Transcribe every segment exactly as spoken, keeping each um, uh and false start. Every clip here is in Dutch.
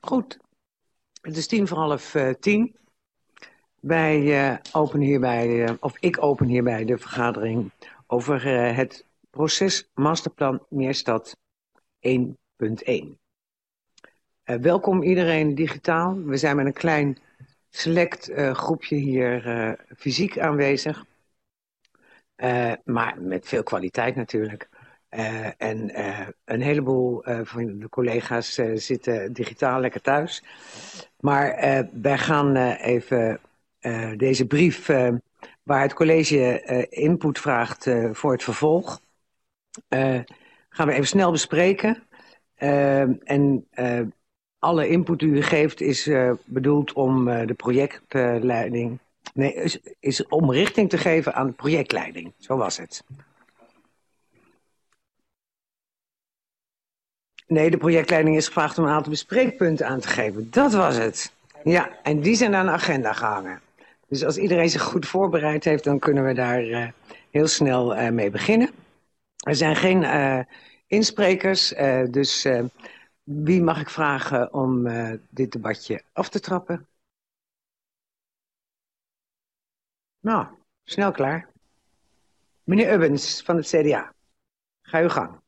Goed, het is tien voor half uh, tien. Wij uh, openen hierbij, uh, of ik open hierbij de vergadering over uh, het proces Masterplan Meerstad één punt één. Uh, welkom iedereen digitaal. We zijn met een klein select uh, groepje hier uh, fysiek aanwezig. Uh, maar met veel kwaliteit natuurlijk. Uh, en uh, een heleboel uh, van de collega's uh, zitten digitaal lekker thuis. Maar uh, wij gaan uh, even uh, deze brief uh, waar het college uh, input vraagt uh, voor het vervolg. Uh, gaan we even snel bespreken. Uh, en uh, alle input die u geeft is uh, bedoeld om uh, de projectleiding... Uh, nee, is, is om richting te geven aan de projectleiding. Zo was het. Nee, de projectleiding is gevraagd om een aantal bespreekpunten aan te geven. Dat was het. Ja, en die zijn aan de agenda gehangen. Dus als iedereen zich goed voorbereid heeft, dan kunnen we daar uh, heel snel uh, mee beginnen. Er zijn geen uh, insprekers, uh, dus uh, wie mag ik vragen om uh, dit debatje af te trappen? Nou, snel klaar. Meneer Ubbens van het C D A, ga uw gang.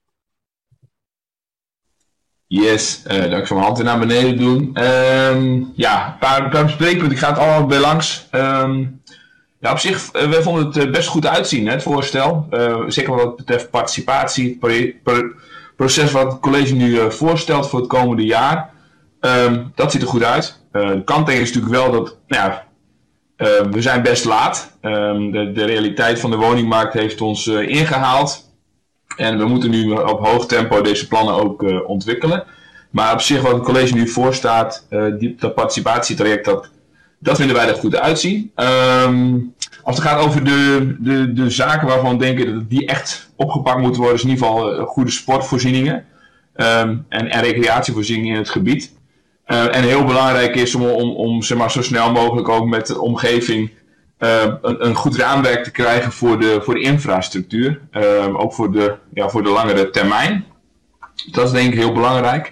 Yes, uh, dan ik zal mijn hand weer naar beneden doen. Um, ja, een paar, paar bespreekpunten. Ik ga het allemaal bij langs. Um, ja, op zich, uh, we vonden het uh, best goed uitzien, hè, het voorstel. Uh, zeker wat betreft participatie, het pro pro proces wat het college nu uh, voorstelt voor het komende jaar. Um, dat ziet er goed uit. Uh, de kanttekening is natuurlijk wel dat, nou ja, uh, we zijn best laat. Um, de, de realiteit van de woningmarkt heeft ons uh, ingehaald. En we moeten nu op hoog tempo deze plannen ook uh, ontwikkelen. Maar op zich wat het college nu voorstaat, uh, die, dat participatietraject, dat, dat vinden wij er goed uitzien. Um, als het gaat over de, de, de zaken waarvan we denken dat die echt opgepakt moeten worden, is in ieder geval uh, goede sportvoorzieningen um, en, en recreatievoorzieningen in het gebied. Uh, en heel belangrijk is om, om, om zeg maar, zo snel mogelijk ook met de omgeving Uh, een, een goed raamwerk te krijgen voor de, voor de infrastructuur. Uh, ook voor de, ja, voor de langere termijn. Dat is denk ik heel belangrijk.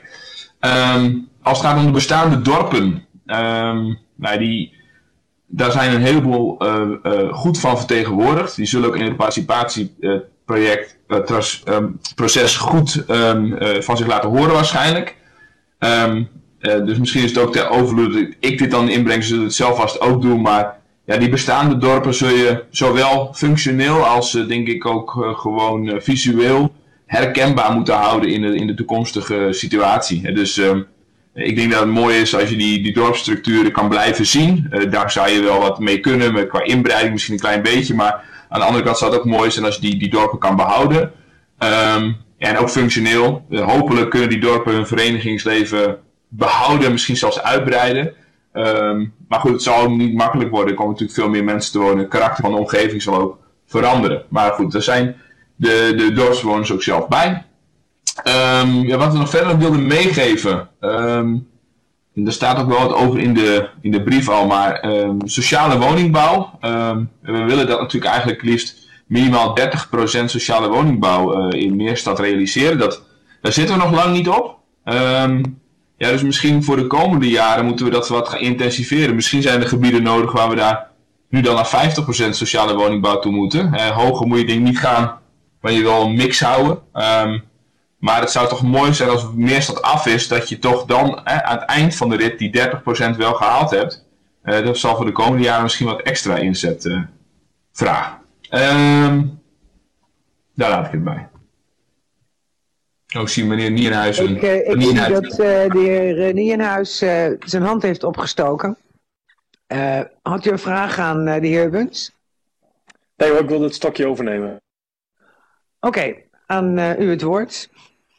Um, als het gaat om de bestaande dorpen. Um, nou die, daar zijn een heleboel uh, uh, goed van vertegenwoordigd. Die zullen ook in het participatieproject uh, tras, um, proces goed um, uh, van zich laten horen waarschijnlijk. Um, uh, dus misschien is het ook ter overvloed dat ik dit dan inbreng. Ze zullen het zelf vast ook doen, maar ja, die bestaande dorpen zul je zowel functioneel als uh, denk ik ook uh, gewoon uh, visueel herkenbaar moeten houden in de, in de toekomstige situatie. Dus uh, ik denk dat het mooi is als je die, die dorpsstructuren kan blijven zien. Uh, daar zou je wel wat mee kunnen, met, qua inbreiding misschien een klein beetje. Maar aan de andere kant zou het ook mooi zijn als je die, die dorpen kan behouden. Um, en ook functioneel. Uh, hopelijk kunnen die dorpen hun verenigingsleven behouden, misschien zelfs uitbreiden. Um, maar goed, het zal niet makkelijk worden. Er komen natuurlijk veel meer mensen te wonen. Het karakter van de omgeving zal ook veranderen. Maar goed, daar zijn de, de dorpsbewoners ook zelf bij. Um, ja, wat we nog verder wilden meegeven. Um, er staat ook wel wat over in de, in de brief al. Maar um, sociale woningbouw. Um, we willen dat natuurlijk eigenlijk liefst minimaal dertig procent sociale woningbouw uh, in Meerstad realiseren. Dat, daar zitten we nog lang niet op. Um, Ja, dus misschien voor de komende jaren moeten we dat wat gaan intensiveren. Misschien zijn er gebieden nodig waar we daar nu dan naar vijftig procent sociale woningbouw toe moeten. Eh, hoger moet je denk ik niet gaan, maar je wil een mix houden. Um, maar het zou toch mooi zijn als Meerstad af is, dat je toch dan eh, aan het eind van de rit die dertig procent wel gehaald hebt. Uh, dat zal voor de komende jaren misschien wat extra inzet uh, vragen. Um, daar laat ik het bij. Oh, ik zie meneer Nierenhuizen. Ik, uh, ik zie dat uh, de heer Nierenhuis uh, zijn hand heeft opgestoken. Uh, had u een vraag aan uh, de heer Ubbens? Nee hoor, ik wilde het stokje overnemen. Oké, okay, aan uh, u het woord.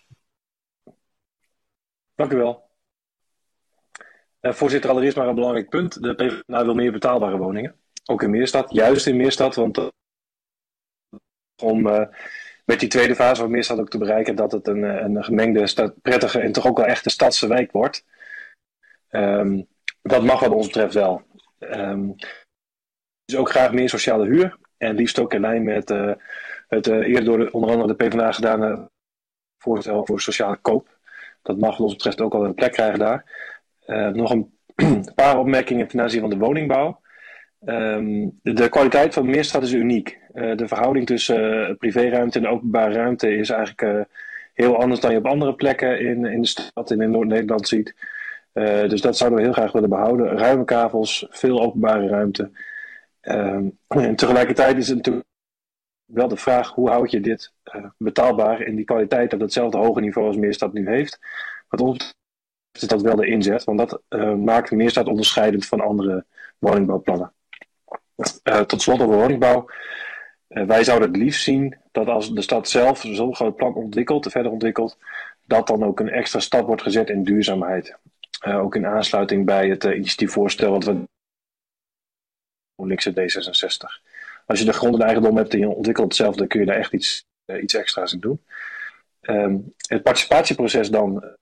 Dank u wel. Uh, voorzitter, allereerst maar een belangrijk punt. De PvdA wil meer betaalbare woningen. Ook in Meerstad, juist in Meerstad, want uh, om... Uh, met die tweede fase van Meerstad ook te bereiken dat het een, een gemengde, stad, prettige en toch ook wel echt een stadse wijk wordt. Um, dat mag wat ons betreft wel. Um, dus ook graag meer sociale huur. En liefst ook in lijn met uh, het uh, eerder door de, onder andere de PvdA gedane voorstel voor sociale koop. Dat mag wat ons betreft ook wel een plek krijgen daar. Uh, nog een paar opmerkingen ten aanzien van de woningbouw. Um, de, de kwaliteit van Meerstad is uniek. Uh, de verhouding tussen uh, privéruimte en openbare ruimte is eigenlijk uh, heel anders dan je op andere plekken in, in de stad en in Noord-Nederland ziet. Uh, dus dat zouden we heel graag willen behouden. Ruime kavels, veel openbare ruimte. Um, en tegelijkertijd is het natuurlijk wel de vraag, hoe houd je dit uh, betaalbaar en die kwaliteit op hetzelfde hoge niveau als Meerstad nu heeft. Wat ons betreft is dat wel de inzet, want dat uh, maakt Meerstad onderscheidend van andere woningbouwplannen. Uh, tot slot over woningbouw. Uh, wij zouden het liefst zien dat als de stad zelf zo'n groot plan ontwikkelt, verder ontwikkelt, dat dan ook een extra stap wordt gezet in duurzaamheid. Uh, ook in aansluiting bij het uh, initiatiefvoorstel wat we GroenLinks en D zesenzestig. Als je de grond en eigendom hebt en je ontwikkelt hetzelfde, kun je daar echt iets, uh, iets extra's in doen. Um, het participatieproces dan uh,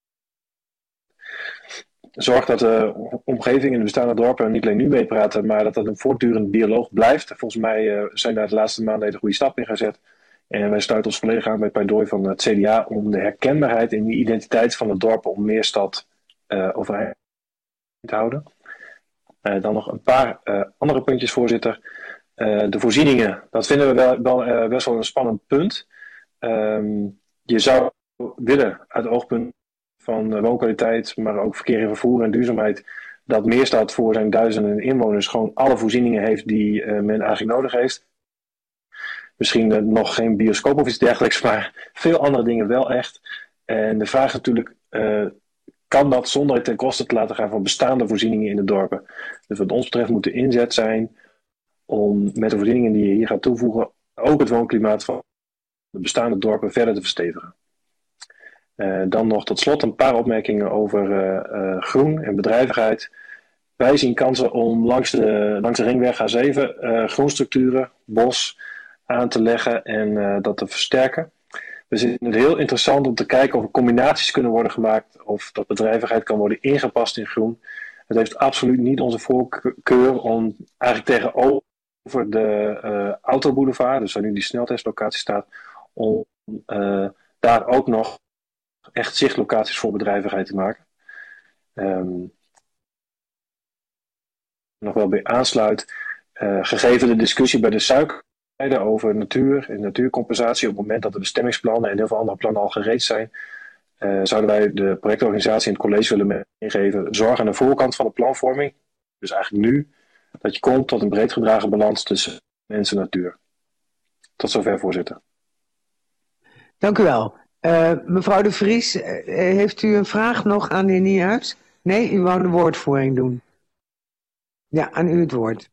zorgt dat de omgeving in de bestaande dorpen niet alleen nu meepraten, maar dat dat een voortdurend dialoog blijft. Volgens mij uh, zijn daar de laatste maanden een goede stap in gezet. En wij sluiten ons volledig aan bij het pleidooi van het C D A om de herkenbaarheid en de identiteit van het dorp om Meerstad uh, overeind te houden. Uh, dan nog een paar uh, andere puntjes, voorzitter. Uh, de voorzieningen, dat vinden we wel, wel uh, best wel een spannend punt. Um, je zou willen uit het oogpunt van uh, woonkwaliteit, maar ook verkeer en vervoer en duurzaamheid, dat Meerstad voor zijn duizenden inwoners gewoon alle voorzieningen heeft die uh, men eigenlijk nodig heeft. Misschien uh, nog geen bioscoop of iets dergelijks, maar veel andere dingen wel echt. En de vraag is natuurlijk, uh, kan dat zonder het ten koste te laten gaan van bestaande voorzieningen in de dorpen? Dus wat ons betreft moet de inzet zijn om met de voorzieningen die je hier gaat toevoegen ook het woonklimaat van de bestaande dorpen verder te verstevigen. Uh, dan nog tot slot een paar opmerkingen over uh, uh, groen en bedrijvigheid. Wij zien kansen om langs de, langs de ringweg A zeven uh, groenstructuren, bos aan te leggen en uh, dat te versterken. We vinden het heel interessant om te kijken of er combinaties kunnen worden gemaakt of dat bedrijvigheid kan worden ingepast in groen. Het heeft absoluut niet onze voorkeur om eigenlijk tegenover de uh, autoboulevard, dus waar nu die sneltestlocatie staat, om uh, daar ook nog echt zichtlocaties voor bedrijvigheid te maken. Um, nog wel bij aansluit, uh, gegeven de discussie bij de suikerzijde over natuur en natuurcompensatie, op het moment dat de bestemmingsplannen en heel veel andere plannen al gereed zijn, uh, zouden wij de projectorganisatie en het college willen meegeven, zorg aan de voorkant van de planvorming, dus eigenlijk nu, dat je komt tot een breed gedragen balans tussen mens en natuur. Tot zover, voorzitter. Dank u wel. Uh, mevrouw de Vries, uh, heeft u een vraag nog aan de heer Niehuis? Nee, u wou de woordvoering doen. Ja, aan u het woord.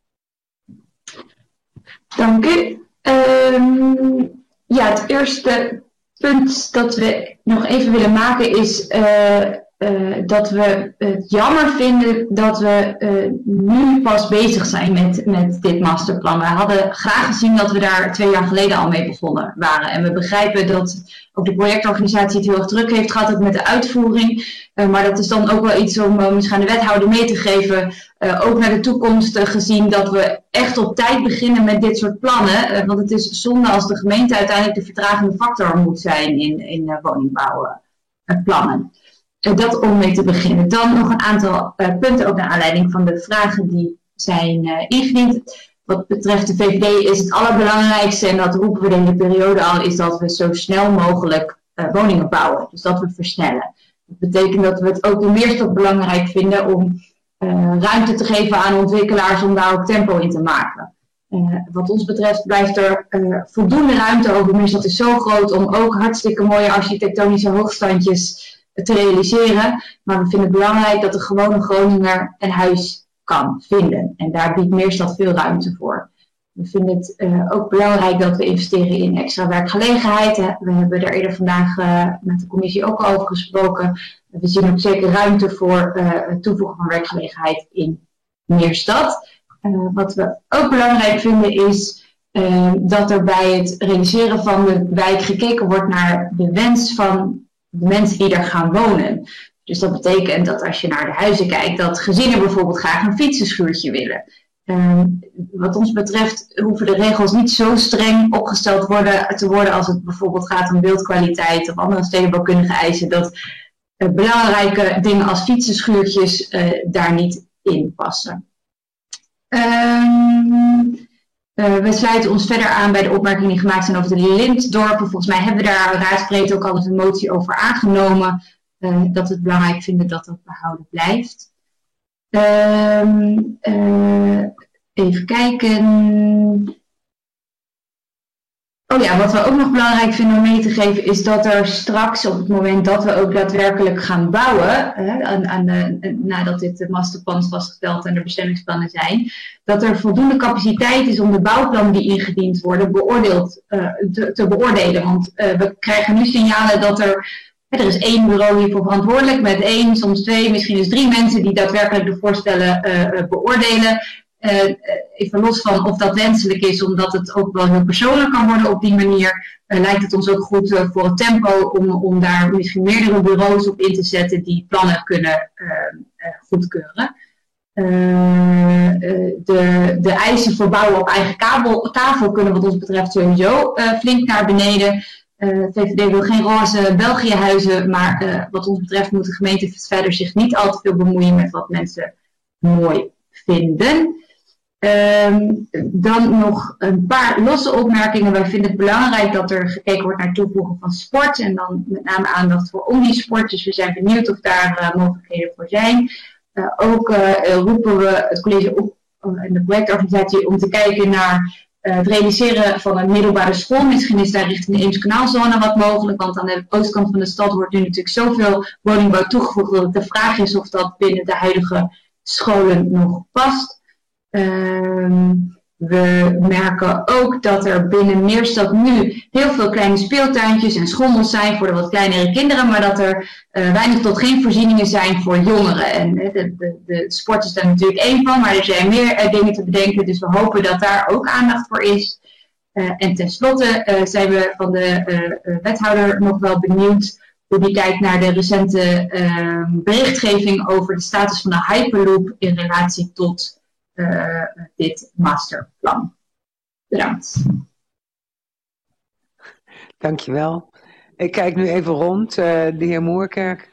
Dank u. Um, ja, het eerste punt dat we nog even willen maken is uh, uh, dat we het jammer vinden dat we uh, nu pas bezig zijn met, met dit masterplan. We hadden graag gezien dat we daar twee jaar geleden al mee begonnen waren. En we begrijpen dat ook de projectorganisatie het heel erg druk heeft gehad, ook met de uitvoering. Uh, maar dat is dan ook wel iets om uh, misschien aan de wethouder mee te geven, uh, ook naar de toekomst uh, gezien, dat we echt op tijd beginnen met dit soort plannen. Uh, want het is zonde als de gemeente uiteindelijk de vertragende factor moet zijn in, in uh, woningbouwplannen. Uh, uh, dat om mee te beginnen. Dan nog een aantal uh, punten, ook naar aanleiding van de vragen die zijn uh, ingediend. Wat betreft de V V D is het allerbelangrijkste, en dat roepen we de hele periode al, is dat we zo snel mogelijk uh, woningen bouwen. Dus dat we versnellen. Dat betekent dat we het ook in Meerstad belangrijk vinden om uh, ruimte te geven aan ontwikkelaars om daar ook tempo in te maken. Uh, wat ons betreft blijft er uh, voldoende ruimte over. Meerstad is zo groot om ook hartstikke mooie architectonische hoogstandjes te realiseren. Maar we vinden het belangrijk dat de gewone Groninger een huis kan vinden. En daar biedt Meerstad veel ruimte voor. We vinden het uh, ook belangrijk dat we investeren in extra werkgelegenheid. We hebben er eerder vandaag uh, met de commissie ook over gesproken. We zien ook zeker ruimte voor uh, het toevoegen van werkgelegenheid in Meerstad. Uh, wat we ook belangrijk vinden is uh, dat er bij het realiseren van de wijk gekeken wordt naar de wens van de mensen die er gaan wonen. Dus dat betekent dat als je naar de huizen kijkt, dat gezinnen bijvoorbeeld graag een fietsenschuurtje willen. Um, wat ons betreft hoeven de regels niet zo streng opgesteld worden, te worden als het bijvoorbeeld gaat om beeldkwaliteit of andere stedenbouwkundige eisen. Dat uh, belangrijke dingen als fietsenschuurtjes uh, daar niet in passen. Um, uh, we sluiten ons verder aan bij de opmerkingen die gemaakt zijn over de lintdorpen. Volgens mij hebben we daar raadsbreed ook al een motie over aangenomen. Uh, dat we het belangrijk vinden dat dat behouden blijft. Um, uh, even kijken. Oh ja, wat we ook nog belangrijk vinden om mee te geven is dat er straks op het moment dat we ook daadwerkelijk gaan bouwen, hè, aan, aan de, nadat dit masterplan is vastgesteld en er bestemmingsplannen zijn, dat er voldoende capaciteit is om de bouwplannen die ingediend worden beoordeeld, uh, te, te beoordelen. Want uh, we krijgen nu signalen dat er, hè, er is één bureau hiervoor verantwoordelijk met één, soms twee, misschien dus drie mensen die daadwerkelijk de voorstellen uh, beoordelen. Uh, even los van of dat wenselijk is, omdat het ook wel heel persoonlijk kan worden op die manier, uh, lijkt het ons ook goed uh, voor het tempo om, om daar misschien meerdere bureaus op in te zetten die plannen kunnen uh, uh, goedkeuren. Uh, uh, de, de eisen voor bouwen op eigen kabel, tafel kunnen wat ons betreft sowieso uh, flink naar beneden. Uh, V V D wil geen roze België-huizen, maar uh, wat ons betreft moet de gemeente verder zich niet al te veel bemoeien met wat mensen mooi vinden. Um, dan nog een paar losse opmerkingen. Wij vinden het belangrijk dat er gekeken wordt naar toevoegen van sport. En dan met name aandacht voor omnisport. Dus we zijn benieuwd of daar uh, mogelijkheden voor zijn. Uh, ook uh, roepen we het college op uh, en de projectorganisatie om te kijken naar uh, het realiseren van een middelbare school. Misschien is daar richting de Eemskanaalzone wat mogelijk. Want aan de oostkant van de stad wordt nu natuurlijk zoveel woningbouw toegevoegd dat de vraag is of dat binnen de huidige scholen nog past. Um, we merken ook dat er binnen Meerstad nu heel veel kleine speeltuintjes en schommels zijn voor de wat kleinere kinderen, maar dat er uh, weinig tot geen voorzieningen zijn voor jongeren. En uh, de, de, de sport is daar natuurlijk één van, maar er zijn meer uh, dingen te bedenken, dus we hopen dat daar ook aandacht voor is. Uh, en tenslotte uh, zijn we van de uh, uh, wethouder nog wel benieuwd hoe die kijkt naar de recente uh, berichtgeving over de status van de Hyperloop in relatie tot Uh, dit masterplan. Bedankt. Dankjewel. Ik kijk nu even rond. Uh, de heer Moerkerk.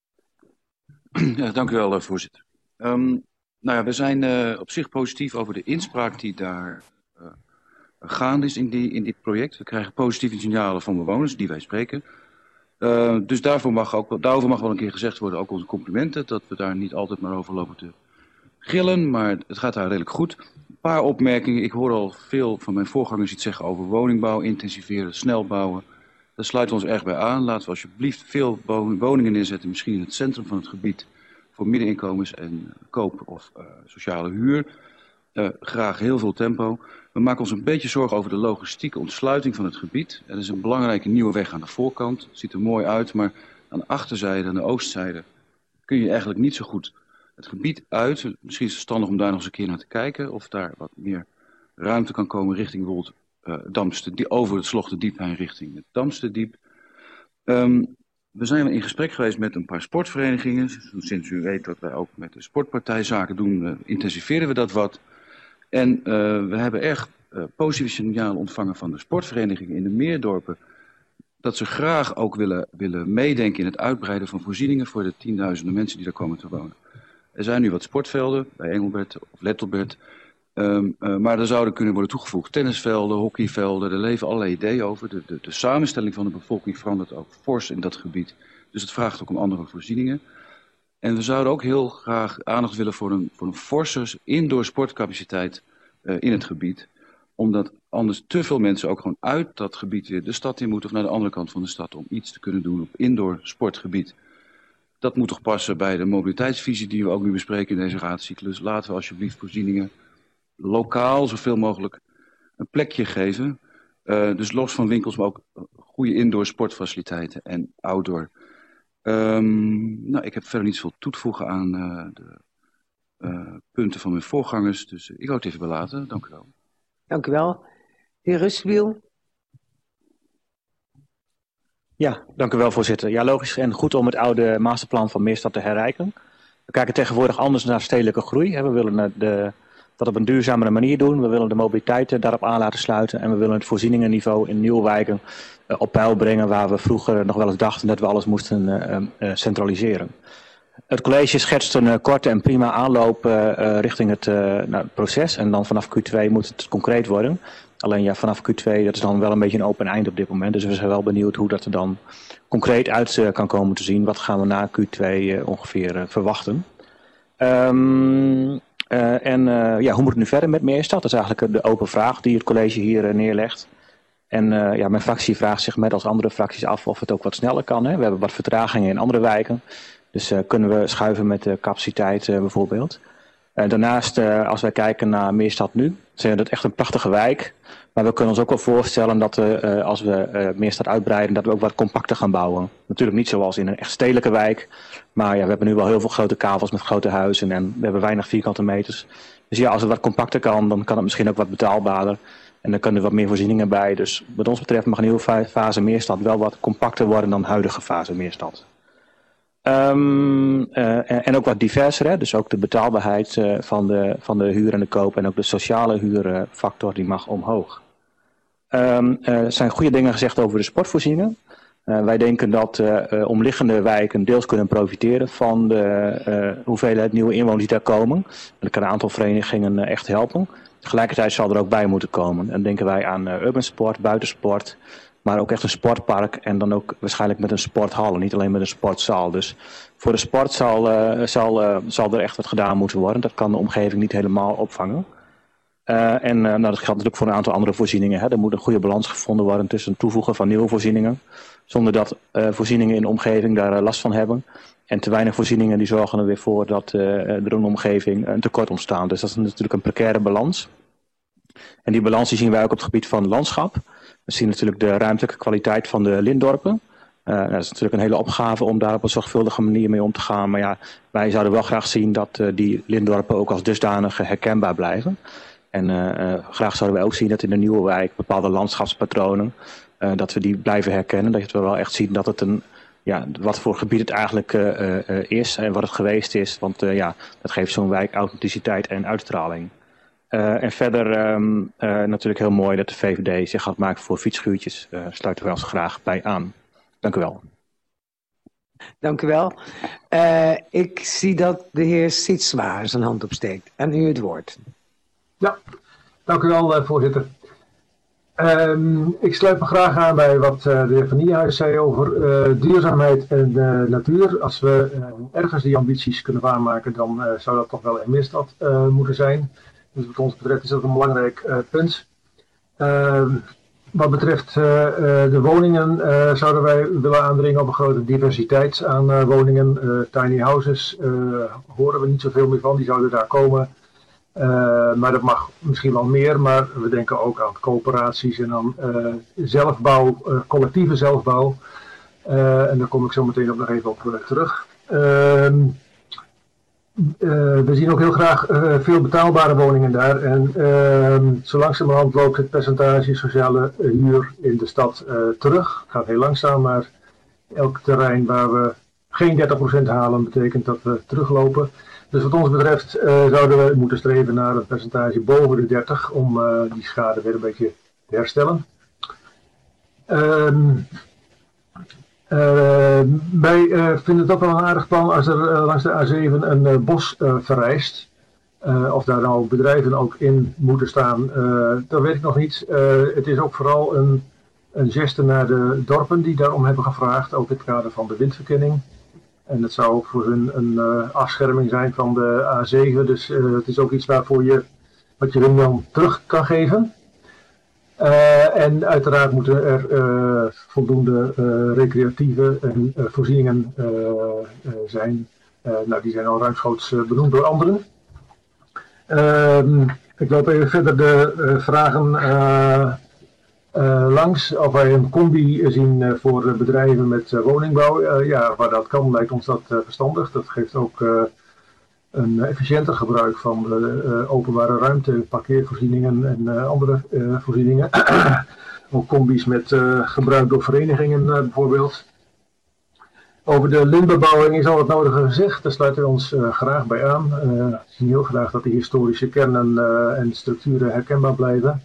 Ja, dank u wel, uh, voorzitter. Um, nou ja, we zijn uh, op zich positief over de inspraak die daar uh, gaande is in, die, in dit project. We krijgen positieve signalen van bewoners die wij spreken. Uh, dus daarvoor mag, ook, daarover mag wel een keer gezegd worden, ook onze complimenten, dat we daar niet altijd maar over lopen te gillen, maar het gaat daar redelijk goed. Een paar opmerkingen. Ik hoor al veel van mijn voorgangers iets zeggen over woningbouw, intensiveren, snel bouwen. Daar sluiten we ons erg bij aan. Laten we alsjeblieft veel woningen neerzetten, misschien in het centrum van het gebied, voor middeninkomens en koop of uh, sociale huur. Uh, graag heel veel tempo. We maken ons een beetje zorgen over de logistieke ontsluiting van het gebied. Er is een belangrijke nieuwe weg aan de voorkant. Het ziet er mooi uit, maar aan de achterzijde, aan de oostzijde, kun je eigenlijk niet zo goed het gebied uit. Misschien is het verstandig om daar nog eens een keer naar te kijken. Of daar wat meer ruimte kan komen richting bijvoorbeeld uh, Damsterdiep, over het Slochterdiep heen richting het Damsterdiep. Um, we zijn wel in gesprek geweest met een paar sportverenigingen. Sinds u weet dat wij ook met de sportpartij zaken doen, uh, intensiveren we dat wat. En uh, we hebben erg uh, positieve signalen ontvangen van de sportverenigingen in de Meerdorpen. Dat ze graag ook willen, willen meedenken in het uitbreiden van voorzieningen voor de tienduizenden mensen die daar komen te wonen. Er zijn nu wat sportvelden, bij Engelbert of Lettelbert, um, uh, maar er zouden kunnen worden toegevoegd tennisvelden, hockeyvelden. Er leven allerlei ideeën over. De, de, de samenstelling van de bevolking verandert ook fors in dat gebied. Dus het vraagt ook om andere voorzieningen. En we zouden ook heel graag aandacht willen voor een, voor een forse indoor sportcapaciteit uh, in het gebied. Omdat anders te veel mensen ook gewoon uit dat gebied weer de stad in moeten of naar de andere kant van de stad om iets te kunnen doen op indoor sportgebied. Dat moet toch passen bij de mobiliteitsvisie die we ook nu bespreken in deze raadscyclus. Laten we alsjeblieft voorzieningen lokaal zoveel mogelijk een plekje geven. Uh, dus los van winkels, maar ook goede indoor sportfaciliteiten en outdoor. Um, nou, ik heb verder niet zoveel toe te voegen aan uh, de uh, punten van mijn voorgangers. Dus ik wou het even belaten. Dank u wel. Dank u wel. De heer Rustwiel. Ja, dank u wel, voorzitter. Ja, logisch en goed om het oude masterplan van Meerstad te herrijken. We kijken tegenwoordig anders naar stedelijke groei. We willen de dat op een duurzamere manier doen. We willen de mobiliteit daarop aan laten sluiten. En we willen het voorzieningenniveau in nieuwe wijken uh, op peil brengen. Waar we vroeger nog wel eens dachten dat we alles moesten uh, uh, centraliseren. Het college schetst een uh, korte en prima aanloop uh, uh, richting het, uh, nou, het proces. En dan vanaf Q twee moet het concreet worden. Alleen ja, vanaf Q twee, dat is dan wel een beetje een open eind op dit moment. Dus we zijn wel benieuwd hoe dat er dan concreet uit uh, kan komen te zien. Wat gaan we na Q twee uh, ongeveer uh, verwachten. Um, uh, en uh, ja, hoe moet het nu verder met Meerstad? Dat is eigenlijk de open vraag die het college hier uh, neerlegt. En uh, ja, mijn fractie vraagt zich met als andere fracties af of het ook wat sneller kan. Hè? We hebben wat vertragingen in andere wijken. Dus uh, kunnen we schuiven met de capaciteit uh, bijvoorbeeld. Uh, daarnaast, uh, als wij kijken naar Meerstad nu, zijn dat echt een prachtige wijk. Maar we kunnen ons ook wel voorstellen dat we, uh, als we uh, Meerstad uitbreiden, dat we ook wat compacter gaan bouwen. Natuurlijk niet zoals in een echt stedelijke wijk. Maar ja, we hebben nu wel heel veel grote kavels met grote huizen en we hebben weinig vierkante meters. Dus ja, als het wat compacter kan, dan kan het misschien ook wat betaalbaarder. En dan kunnen er wat meer voorzieningen bij. Dus wat ons betreft mag een nieuwe fase Meerstad wel wat compacter worden dan de huidige fase Meerstad. Um, uh, en, en ook wat diverser, hè? Dus ook de betaalbaarheid uh, van, de, van de huur en de koop en ook de sociale huurfactor die mag omhoog. Um, uh, er zijn goede dingen gezegd over de sportvoorzieningen. Uh, wij denken dat uh, uh, omliggende wijken deels kunnen profiteren van de uh, hoeveelheid nieuwe inwoners die daar komen. Dat kan een aantal verenigingen uh, echt helpen. Tegelijkertijd zal er ook bij moeten komen. En dan denken wij aan uh, urban sport, buitensport. Maar ook echt een sportpark en dan ook waarschijnlijk met een sporthal en niet alleen met een sportzaal. Dus voor de sport zal, uh, zal, uh, zal er echt wat gedaan moeten worden. Dat kan de omgeving niet helemaal opvangen. Uh, en uh, nou, dat geldt natuurlijk voor een aantal andere voorzieningen. Hè. Er moet een goede balans gevonden worden tussen het toevoegen van nieuwe voorzieningen. Zonder dat uh, voorzieningen in de omgeving daar uh, last van hebben. En te weinig voorzieningen die zorgen er weer voor dat uh, er in de omgeving een tekort ontstaat. Dus dat is natuurlijk een precaire balans. En die balans die zien wij ook op het gebied van landschap. We zien natuurlijk de ruimtelijke kwaliteit van de lintdorpen. Uh, nou, dat is natuurlijk een hele opgave om daar op een zorgvuldige manier mee om te gaan. Maar ja, wij zouden wel graag zien dat uh, die lintdorpen ook als dusdanig herkenbaar blijven. En uh, uh, graag zouden wij ook zien dat in de nieuwe wijk bepaalde landschapspatronen, uh, dat we die blijven herkennen. Dat we wel echt zien dat het een, ja, wat voor gebied het eigenlijk uh, uh, is en wat het geweest is. Want uh, ja, dat geeft zo'n wijk authenticiteit en uitstraling. Uh, en verder um, uh, natuurlijk heel mooi dat de V V D zich gaat maken voor fietsschuurtjes. Uh, sluiten we ons graag bij aan. Dank u wel. Dank u wel. Uh, ik zie dat de heer Sietsma zijn hand opsteekt. En u het woord. Ja, dank u wel, uh, voorzitter. Um, ik sluit me graag aan bij wat uh, de heer Van Niehuis zei over uh, duurzaamheid en uh, natuur. Als we uh, ergens die ambities kunnen waarmaken, dan uh, zou dat toch wel in Meerstad uh, moeten zijn. Dus wat ons betreft is dat een belangrijk uh, punt. Uh, wat betreft uh, uh, de woningen uh, zouden wij willen aandringen op een grote diversiteit aan uh, woningen. Uh, tiny houses uh, horen we niet zoveel meer van, die zouden daar komen. Uh, maar dat mag misschien wel meer, maar we denken ook aan coöperaties en aan uh, zelfbouw, uh, collectieve zelfbouw. Uh, en daar kom ik zo meteen ook nog even op uh, terug. Uh, Uh, we zien ook heel graag uh, veel betaalbare woningen daar. En uh, zo langzamerhand loopt het percentage sociale huur in de stad uh, terug. Het gaat heel langzaam, maar elk terrein waar we geen dertig procent halen, betekent dat we teruglopen. Dus wat ons betreft uh, zouden we moeten streven naar een percentage boven de dertig om uh, die schade weer een beetje te herstellen. Um, Uh, wij uh, vinden het ook wel een aardig plan als er uh, langs de A zeven een uh, bos uh, verrijst. Uh, of daar nou bedrijven ook in moeten staan, uh, dat weet ik nog niet. Uh, het is ook vooral een, een geste naar de dorpen die daarom hebben gevraagd, ook in het kader van de windverkenning. En het zou ook voor hun een uh, afscherming zijn van de A zeven, dus uh, het is ook iets waarvoor je wat je dan terug kan geven. Uh, en uiteraard moeten er uh, voldoende uh, recreatieve en, uh, voorzieningen uh, uh, zijn. Uh, nou, die zijn al ruimschoots uh, benoemd door anderen. Uh, ik loop even verder de uh, vragen uh, uh, langs. Of wij een combi zien uh, voor uh, bedrijven met uh, woningbouw. Uh, ja, waar dat kan lijkt ons dat uh, verstandig. Dat geeft ook uh, een efficiënter gebruik van de uh, openbare ruimte, parkeervoorzieningen en uh, andere uh, voorzieningen. Ook combi's met uh, gebruik door verenigingen uh, bijvoorbeeld. Over de lintbebouwing is al het nodige gezegd, daar sluiten we ons uh, graag bij aan. Uh, we zien heel graag dat de historische kernen uh, en structuren herkenbaar blijven.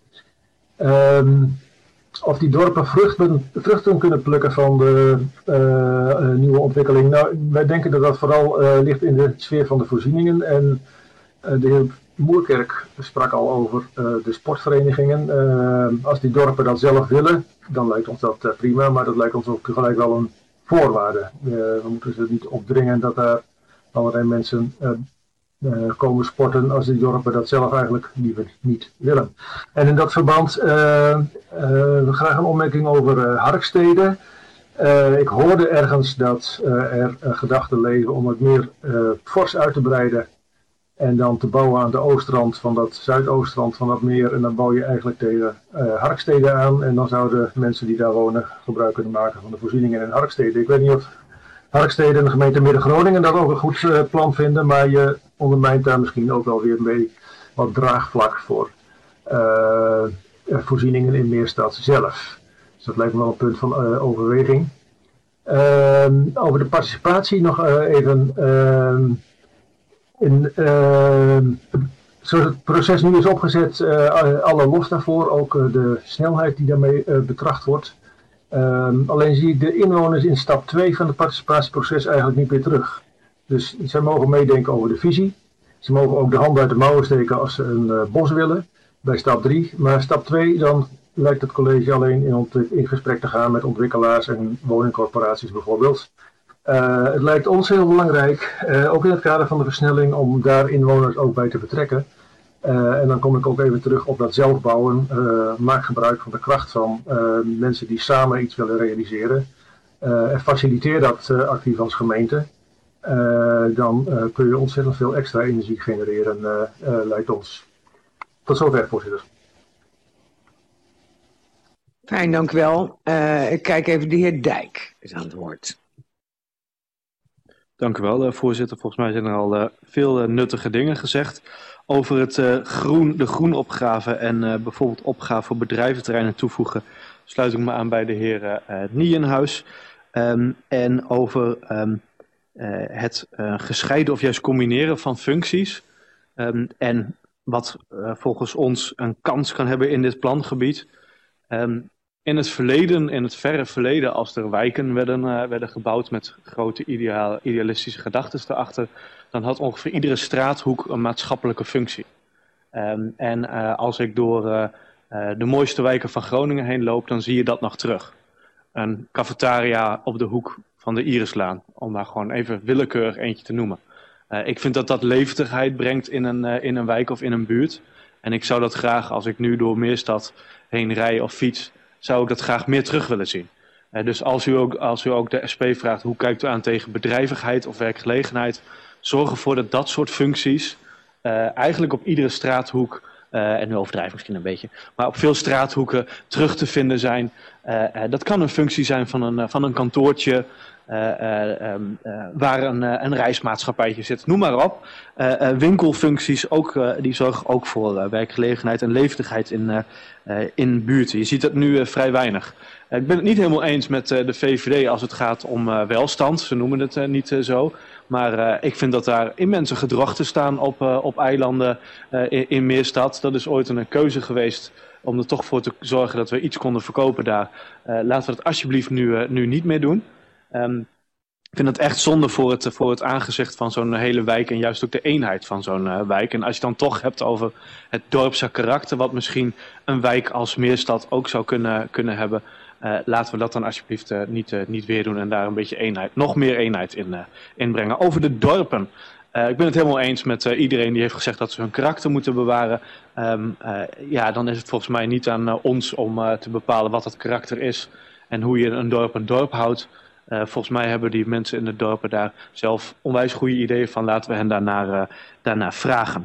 Um, of die dorpen vruchten, vruchten kunnen plukken van de uh, uh, nieuwe ontwikkeling. Nou, wij denken dat dat vooral uh, ligt in de sfeer van de voorzieningen. En uh, de heer Moerkerk sprak al over uh, de sportverenigingen. Uh, als die dorpen dat zelf willen, dan lijkt ons dat uh, prima, maar dat lijkt ons ook tegelijk wel een voorwaarde. Uh, we moeten ze niet opdringen dat daar allerlei mensen uh, uh, komen sporten als die dorpen dat zelf eigenlijk liever niet willen. En in dat verband uh, uh, graag een opmerking over uh, Harkstede. Uh, ik hoorde ergens dat uh, er uh, gedachten leven om het meer uh, fors uit te breiden en dan te bouwen aan de oostrand van dat zuidoostrand van dat meer. En dan bouw je eigenlijk tegen uh, Harkstede aan. En dan zouden mensen die daar wonen gebruik kunnen maken van de voorzieningen in Harkstede. Ik weet niet of Harkstede en de gemeente Midden-Groningen dat ook een goed uh, plan vinden. Maar je ondermijnt daar misschien ook wel weer mee wat draagvlak voor uh, voorzieningen in Meerstad zelf. Dus dat lijkt me wel een punt van uh, overweging. Uh, over de participatie nog uh, even... Uh, In, uh, zoals het proces nu is opgezet, uh, alle los daarvoor, ook uh, de snelheid die daarmee uh, betracht wordt. Uh, alleen zie ik de inwoners in stap twee van het participatieproces eigenlijk niet meer terug. Dus zij mogen meedenken over de visie. Ze mogen ook de hand uit de mouwen steken als ze een uh, bos willen, bij stap drie. Maar stap twee, dan lijkt het college alleen in, in gesprek te gaan met ontwikkelaars en woningcorporaties bijvoorbeeld. Uh, het lijkt ons heel belangrijk, uh, ook in het kader van de versnelling, om daar inwoners ook bij te betrekken. Uh, en dan kom ik ook even terug op dat zelfbouwen. Uh, maak gebruik van de kracht van uh, mensen die samen iets willen realiseren. Uh, en faciliteer dat uh, actief als gemeente. Uh, dan uh, kun je ontzettend veel extra energie genereren, uh, uh, lijkt ons. Tot zover, voorzitter. Fijn, dank u wel. Uh, ik kijk even, de heer Dijk is aan het woord. Dank u wel, voorzitter. Volgens mij zijn er al uh, veel uh, nuttige dingen gezegd over het uh, groen, de groenopgave en uh, bijvoorbeeld opgave voor bedrijventerreinen toevoegen. Sluit ik me aan bij de heer uh, Nijenhuis. Um, en over um, uh, het uh, gescheiden of juist combineren van functies. Um, en wat uh, volgens ons een kans kan hebben in dit plangebied. Um, In het verleden, in het verre verleden, als er wijken werden, uh, werden gebouwd met grote ideaal, idealistische gedachten erachter, dan had ongeveer iedere straathoek een maatschappelijke functie. Um, en uh, als ik door uh, uh, de mooiste wijken van Groningen heen loop, dan zie je dat nog terug. Een cafetaria op de hoek van de Irislaan, om daar gewoon even willekeurig eentje te noemen. Uh, ik vind dat dat levendigheid brengt in een, uh, in een wijk of in een buurt. En ik zou dat graag, als ik nu door Meerstad heen rij of fiets, zou ik dat graag meer terug willen zien. Uh, dus als u, ook, als u ook de S P vraagt hoe kijkt u aan tegen bedrijvigheid of werkgelegenheid, zorg ervoor dat dat soort functies uh, eigenlijk op iedere straathoek, uh, en nu overdrijf misschien een beetje, maar op veel straathoeken terug te vinden zijn. Uh, uh, dat kan een functie zijn van een, uh, van een kantoortje, Uh, uh, um, uh, waar een, uh, een reismaatschappijtje zit, noem maar op. Uh, uh, winkelfuncties, ook, uh, die zorgen ook voor uh, werkgelegenheid en levendigheid in, uh, uh, in buurten. Je ziet dat nu uh, vrij weinig. Uh, ik ben het niet helemaal eens met uh, de V V D als het gaat om uh, welstand, ze noemen het uh, niet uh, zo. Maar uh, ik vind dat daar immense gedrachten staan op, uh, op eilanden uh, in, in Meerstad. Dat is ooit een keuze geweest om er toch voor te zorgen dat we iets konden verkopen daar. Uh, laten we dat alsjeblieft nu, uh, nu niet meer doen. Um, ik vind het echt zonde voor het, voor het aangezicht van zo'n hele wijk en juist ook de eenheid van zo'n uh, wijk. En als je dan toch hebt over het dorpse karakter, wat misschien een wijk als Meerstad ook zou kunnen, kunnen hebben, uh, laten we dat dan alsjeblieft uh, niet, uh, niet weer doen en daar een beetje eenheid, nog meer eenheid in uh, inbrengen. Over de dorpen. Uh, ik ben het helemaal eens met uh, iedereen die heeft gezegd dat ze hun karakter moeten bewaren. Um, uh, ja, dan is het volgens mij niet aan uh, ons om uh, te bepalen wat dat karakter is en hoe je een dorp een dorp houdt. Uh, volgens mij hebben die mensen in de dorpen daar zelf onwijs goede ideeën van. Laten we hen daarnaar, uh, daarnaar vragen.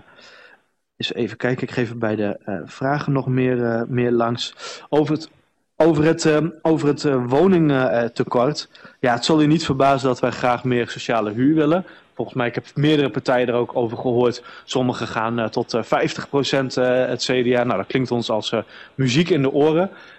Dus even kijken, ik geef bij de uh, vragen nog meer, uh, meer langs. Over het, over het, uh, over het uh, woningtekort. Ja, het zal u niet verbazen dat wij graag meer sociale huur willen. Volgens mij, ik heb meerdere partijen er ook over gehoord. Sommigen gaan uh, tot uh, vijftig procent uh, het C D A. Nou, dat klinkt ons als uh, muziek in de oren.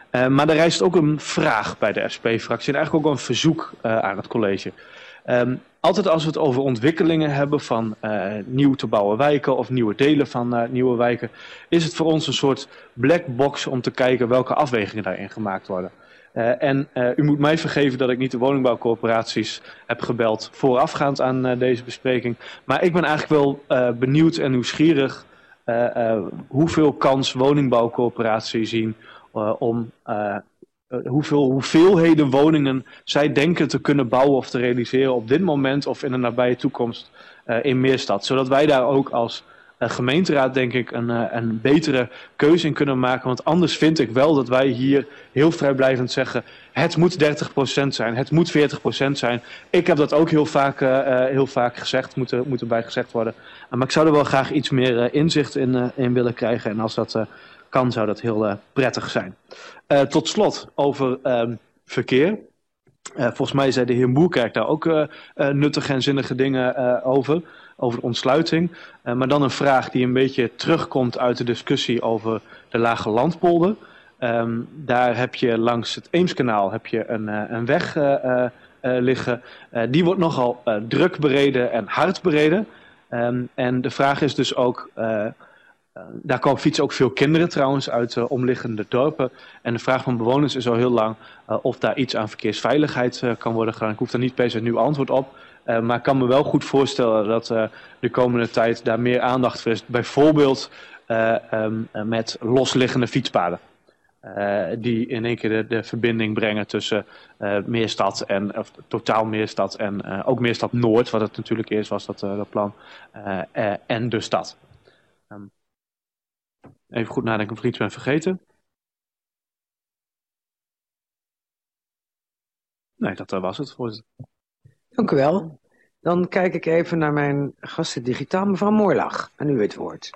Uh, maar er rijst ook een vraag bij de S P-fractie en eigenlijk ook een verzoek uh, aan het college. Um, altijd als we het over ontwikkelingen hebben van uh, nieuw te bouwen wijken of nieuwe delen van uh, nieuwe wijken, is het voor ons een soort black box om te kijken welke afwegingen daarin gemaakt worden. Uh, en uh, u moet mij vergeven dat ik niet de woningbouwcorporaties heb gebeld voorafgaand aan uh, deze bespreking. Maar ik ben eigenlijk wel uh, benieuwd en nieuwsgierig uh, uh, hoeveel kans woningbouwcorporaties zien uh, om uh, uh, hoeveel hoeveelheden woningen zij denken te kunnen bouwen of te realiseren op dit moment of in de nabije toekomst uh, in Meerstad. Zodat wij daar ook als uh, gemeenteraad denk ik een, uh, een betere keuze in kunnen maken. Want anders vind ik wel dat wij hier heel vrijblijvend zeggen, het moet dertig procent zijn, het moet veertig procent zijn. Ik heb dat ook heel vaak, uh, heel vaak gezegd, moet, er, moet erbij gezegd worden. Uh, maar ik zou er wel graag iets meer uh, inzicht in, uh, in willen krijgen. En als dat uh, kan, zou dat heel uh, prettig zijn. Uh, tot slot over uh, verkeer. Uh, volgens mij zei de heer Moerkerk daar ook uh, uh, nuttige en zinnige dingen uh, over. Over de ontsluiting. Uh, maar dan een vraag die een beetje terugkomt uit de discussie over de Lage Landpolder. Um, daar heb je langs het Eemskanaal heb je een, uh, een weg uh, uh, liggen. Uh, die wordt nogal uh, druk bereden en hard bereden. Um, en de vraag is dus ook, uh, uh, daar komen fietsen ook veel kinderen trouwens uit uh, omliggende dorpen. En de vraag van bewoners is al heel lang uh, of daar iets aan verkeersveiligheid uh, kan worden gedaan. Ik hoef daar niet per se nu antwoord op. Uh, maar ik kan me wel goed voorstellen dat uh, de komende tijd daar meer aandacht voor is. Bijvoorbeeld uh, um, uh, met losliggende fietspaden. Uh, die in één keer de, de verbinding brengen tussen uh, Meerstad en of, totaal Meerstad en uh, ook Meerstad Noord, wat het natuurlijk eerst was, dat, uh, dat plan, uh, uh, en de stad. Um, even goed nadenken of ik iets ben vergeten. Nee, dat uh, was het. Voorzitter. Dank u wel. Dan kijk ik even naar mijn gasten digitaal. Mevrouw Moorlach, aan u het woord.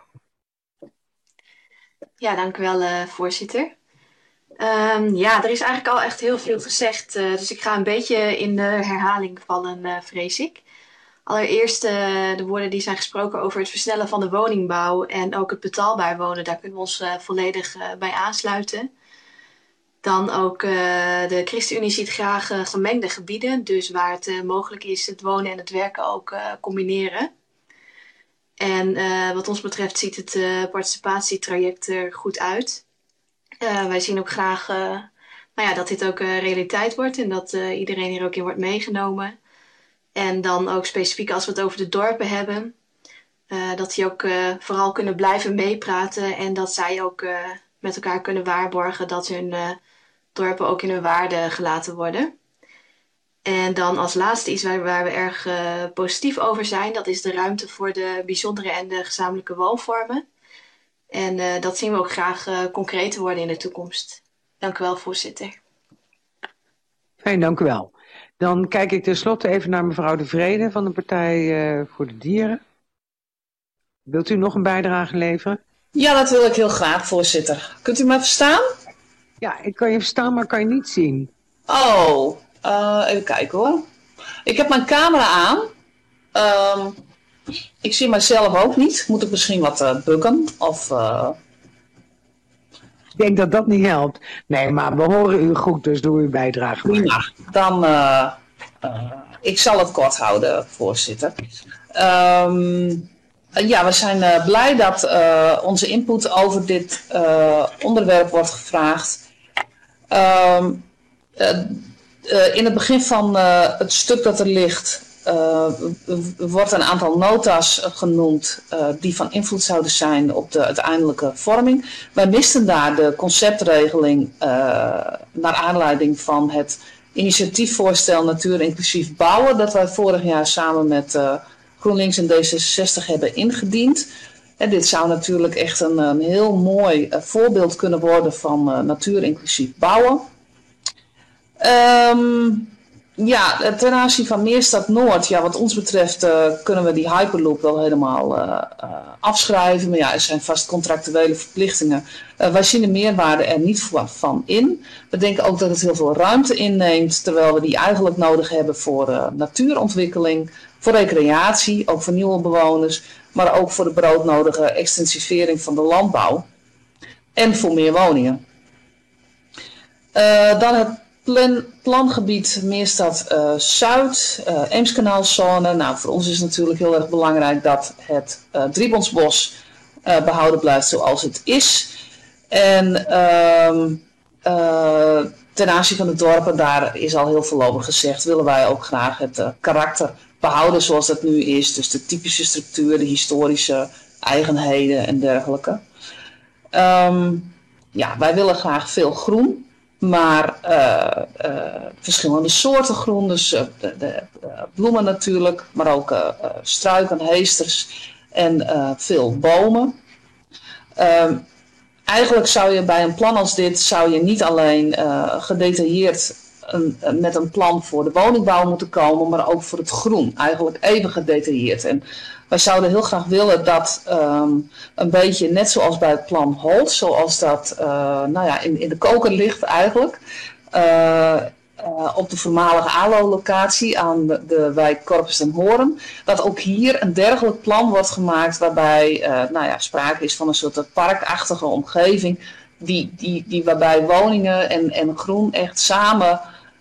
Ja, dank u wel, uh, voorzitter. Um, ja, er is eigenlijk al echt heel veel gezegd, uh, dus ik ga een beetje in de herhaling vallen, uh, vrees ik. Allereerst uh, de woorden die zijn gesproken over het versnellen van de woningbouw en ook het betaalbaar wonen, daar kunnen we ons uh, volledig uh, bij aansluiten. Dan ook uh, de ChristenUnie ziet graag uh, gemengde gebieden, dus waar het uh, mogelijk is het wonen en het werken ook uh, combineren. En uh, wat ons betreft ziet het uh, participatietraject er goed uit. Uh, wij zien ook graag uh, nou ja, dat dit ook uh, realiteit wordt en dat uh, iedereen hier ook in wordt meegenomen. En dan ook specifiek als we het over de dorpen hebben, uh, dat die ook uh, vooral kunnen blijven meepraten en dat zij ook uh, met elkaar kunnen waarborgen dat hun uh, dorpen ook in hun waarde gelaten worden. En dan als laatste iets waar, waar we erg uh, positief over zijn, dat is de ruimte voor de bijzondere en de gezamenlijke woonvormen. En uh, dat zien we ook graag uh, concreet worden in de toekomst. Dank u wel, voorzitter. Fijn, dank u wel. Dan kijk ik tenslotte even naar mevrouw De Vrede van de Partij uh, voor de Dieren. Wilt u nog een bijdrage leveren? Ja, dat wil ik heel graag, voorzitter. Kunt u mij verstaan? Ja, ik kan je verstaan, maar kan je niet zien. Oh, uh, even kijken hoor. Ik heb mijn camera aan. Um, ik zie mijzelf ook niet. Moet ik misschien wat uh, bukken? Of, uh... Ik denk dat dat niet helpt. Nee, maar we horen u goed, dus doe uw bijdrage. Prima. Dan, uh, uh, ik zal het kort houden, voorzitter. Um, Uh, ja, we zijn uh, blij dat uh, onze input over dit uh, onderwerp wordt gevraagd. Uh, uh, uh, in het begin van uh, het stuk dat er ligt, uh, wordt een aantal nota's genoemd uh, die van invloed zouden zijn op de uiteindelijke vorming. Wij misten daar de conceptregeling uh, naar aanleiding van het initiatiefvoorstel Natuur Inclusief Bouwen, dat wij vorig jaar samen met uh, GroenLinks en D zesenzestig hebben ingediend. En dit zou natuurlijk echt een, een heel mooi uh, voorbeeld kunnen worden van uh, natuurinclusief bouwen. Um, ja, ten aanzien van Meerstad Noord, ja, wat ons betreft uh, kunnen we die Hyperloop wel helemaal uh, uh, afschrijven. Maar ja, er zijn vast contractuele verplichtingen. Uh, wij zien de meerwaarde er niet van in. We denken ook dat het heel veel ruimte inneemt, terwijl we die eigenlijk nodig hebben voor uh, natuurontwikkeling, voor recreatie, ook voor nieuwe bewoners, maar ook voor de broodnodige extensivering van de landbouw en voor meer woningen. Uh, dan het plan, plangebied Meerstad uh, Zuid, uh, Eemskanaalzone. Nou, voor ons is het natuurlijk heel erg belangrijk dat het uh, Driebondsbos uh, behouden blijft zoals het is. En uh, uh, ten aanzien van de dorpen, daar is al heel veel over gezegd, willen wij ook graag het uh, karakter behouden zoals dat nu is. Dus de typische structuur, de historische eigenheden en dergelijke. Um, ja, wij willen graag veel groen, maar uh, uh, verschillende soorten groen. Dus uh, de, de uh, bloemen natuurlijk, maar ook uh, uh, struiken, heesters en uh, veel bomen. Um, eigenlijk zou je bij een plan als dit, zou je niet alleen uh, gedetailleerd een, met een plan voor de woningbouw moeten komen, maar ook voor het groen. Eigenlijk even gedetailleerd. En wij zouden heel graag willen dat um, een beetje net zoals bij het plan Holt, zoals dat uh, nou ja, in, in de koker ligt eigenlijk, uh, uh, op de voormalige A L O-locatie aan de, de wijk Corpus den Hoorn, dat ook hier een dergelijk plan wordt gemaakt waarbij uh, nou ja, sprake is van een soort parkachtige omgeving, die, die, die waarbij woningen en, en groen echt samen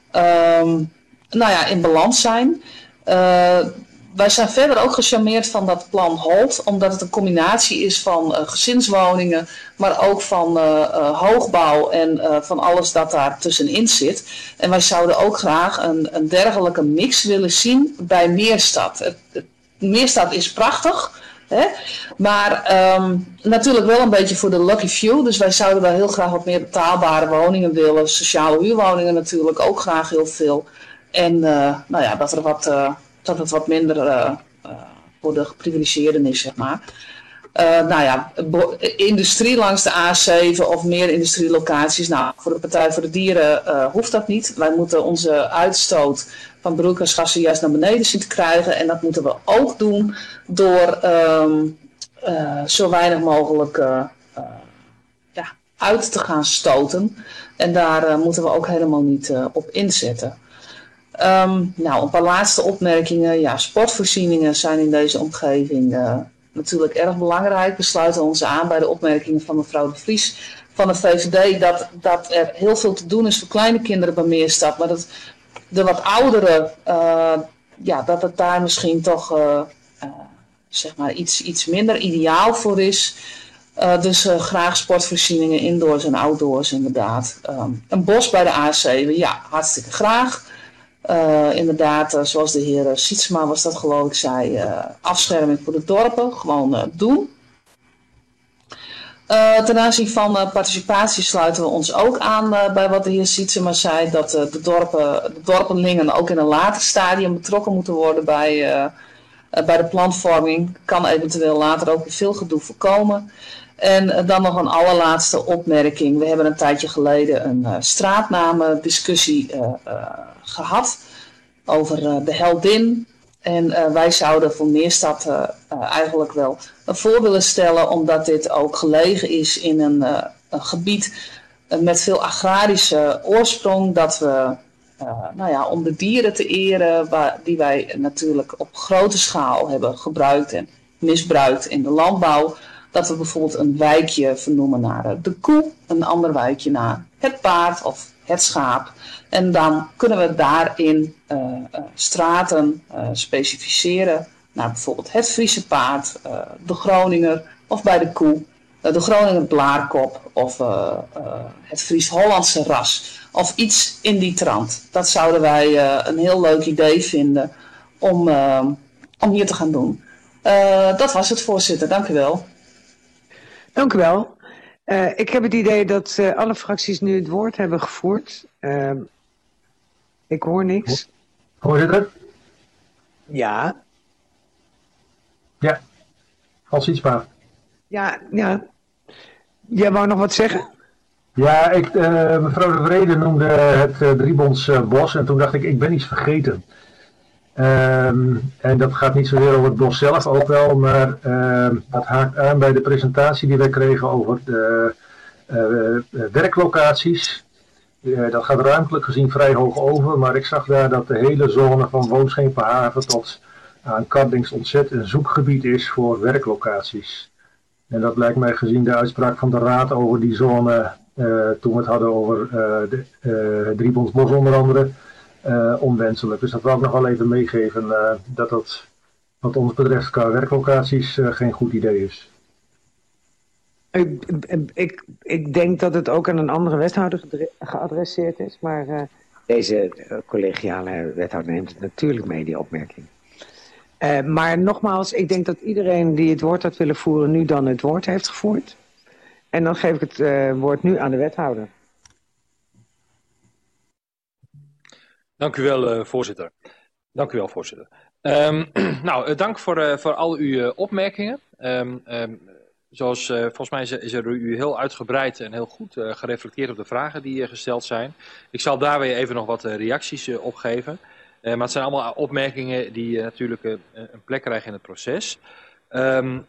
um, nou ja, in balans zijn. Uh, Wij zijn verder ook gecharmeerd van dat plan Holt, omdat het een combinatie is van uh, gezinswoningen, maar ook van uh, uh, hoogbouw en uh, van alles dat daar tussenin zit. En wij zouden ook graag een, een dergelijke mix willen zien bij Meerstad. Het, het, Meerstad is prachtig, hè? Maar um, natuurlijk wel een beetje voor de lucky few. Dus wij zouden wel heel graag wat meer betaalbare woningen willen. Sociale huurwoningen natuurlijk ook graag heel veel. En uh, nou ja, dat er wat... Uh, dat het wat minder uh, uh, voor de geprivilegeerden is, zeg maar. Uh, nou ja, industrie langs de A zeven of meer industrielocaties. Nou, voor de Partij voor de Dieren uh, hoeft dat niet. Wij moeten onze uitstoot van broeikasgassen juist naar beneden zien te krijgen. En dat moeten we ook doen door um, uh, zo weinig mogelijk uh, uh, ja, uit te gaan stoten. En daar uh, moeten we ook helemaal niet uh, op inzetten. Um, nou, een paar laatste opmerkingen. Ja, sportvoorzieningen zijn in deze omgeving uh, natuurlijk erg belangrijk. We sluiten ons aan bij de opmerkingen van mevrouw de Vries van de V V D dat, dat er heel veel te doen is voor kleine kinderen bij Meerstad. Maar dat de wat ouderen, uh, ja, dat het daar misschien toch uh, uh, zeg maar iets, iets minder ideaal voor is. Uh, dus uh, graag sportvoorzieningen indoors en outdoors inderdaad. Um, een bos bij de A zeven, ja, hartstikke graag. Uh, inderdaad, uh, zoals de heer Sietsma was dat geloof ik zei, uh, afscherming voor de dorpen, gewoon uh, doen. Uh, ten aanzien van uh, participatie sluiten we ons ook aan uh, bij wat de heer Sietsma zei, dat uh, de, dorpen, de dorpenlingen ook in een later stadium betrokken moeten worden bij, uh, uh, bij de planvorming. Kan eventueel later ook weer veel gedoe voorkomen. En uh, dan nog een allerlaatste opmerking. We hebben een tijdje geleden een uh, straatnamendiscussie uh, uh, gehad over uh, de heldin. En uh, wij zouden voor Meerstad uh, uh, eigenlijk wel een voor willen stellen, omdat dit ook gelegen is in een, uh, een gebied uh, met veel agrarische oorsprong, dat we, uh, nou ja, om de dieren te eren, waar, die wij natuurlijk op grote schaal hebben gebruikt en misbruikt in de landbouw, dat we bijvoorbeeld een wijkje vernoemen naar de koe, een ander wijkje naar het paard of het schaap. En dan kunnen we daarin uh, uh, straten uh, specificeren naar bijvoorbeeld het Friese paard, uh, de Groninger of bij de koe uh, de Groninger blaarkop of uh, uh, het Fries-Hollandse ras of iets in die trant. Dat zouden wij uh, een heel leuk idee vinden om, uh, om hier te gaan doen. Uh, dat was het, voorzitter. Dank u wel. Dank u wel. Uh, ik heb het idee dat uh, alle fracties nu het woord hebben gevoerd. Uh, ik hoor niks. Voorzitter? Ja. Ja, als iets maar. Ja, ja. Jij wou nog wat zeggen? Ja, ik, uh, mevrouw de Vrede noemde het uh, Driebondsbos uh, en toen dacht ik, ik ben iets vergeten. Um, en dat gaat niet zozeer over het bos zelf ook wel, maar uh, dat haakt aan bij de presentatie die wij kregen over de uh, werklocaties. Uh, dat gaat ruimtelijk gezien vrij hoog over, maar ik zag daar dat de hele zone van Woonschepenhaven tot aan Kardings ontzettend een zoekgebied is voor werklocaties. En dat lijkt mij gezien de uitspraak van de Raad over die zone uh, toen we het hadden over uh, de uh, Driebondsbos onder andere, uh, onwenselijk. Dus dat wil ik nog wel even meegeven, uh, dat dat wat ons betreft qua werklocaties uh, geen goed idee is. Ik, ik, ik denk dat het ook aan een andere wethouder geadresseerd is, maar uh, deze uh, collegiale wethouder neemt het natuurlijk mee, die opmerking. Uh, maar nogmaals, ik denk dat iedereen die het woord had willen voeren, nu dan het woord heeft gevoerd. En dan geef ik het uh, woord nu aan de wethouder. Dank u wel, uh, voorzitter. Dank u wel, voorzitter. Um, nou, uh, dank voor, uh, voor al uw uh, opmerkingen. Um, um, zoals uh, volgens mij is, is er u heel uitgebreid en heel goed uh, gereflecteerd op de vragen die uh, gesteld zijn. Ik zal daar weer even nog wat uh, reacties uh, op geven. Uh, maar het zijn allemaal opmerkingen die uh, natuurlijk uh, een plek krijgen in het proces. Um,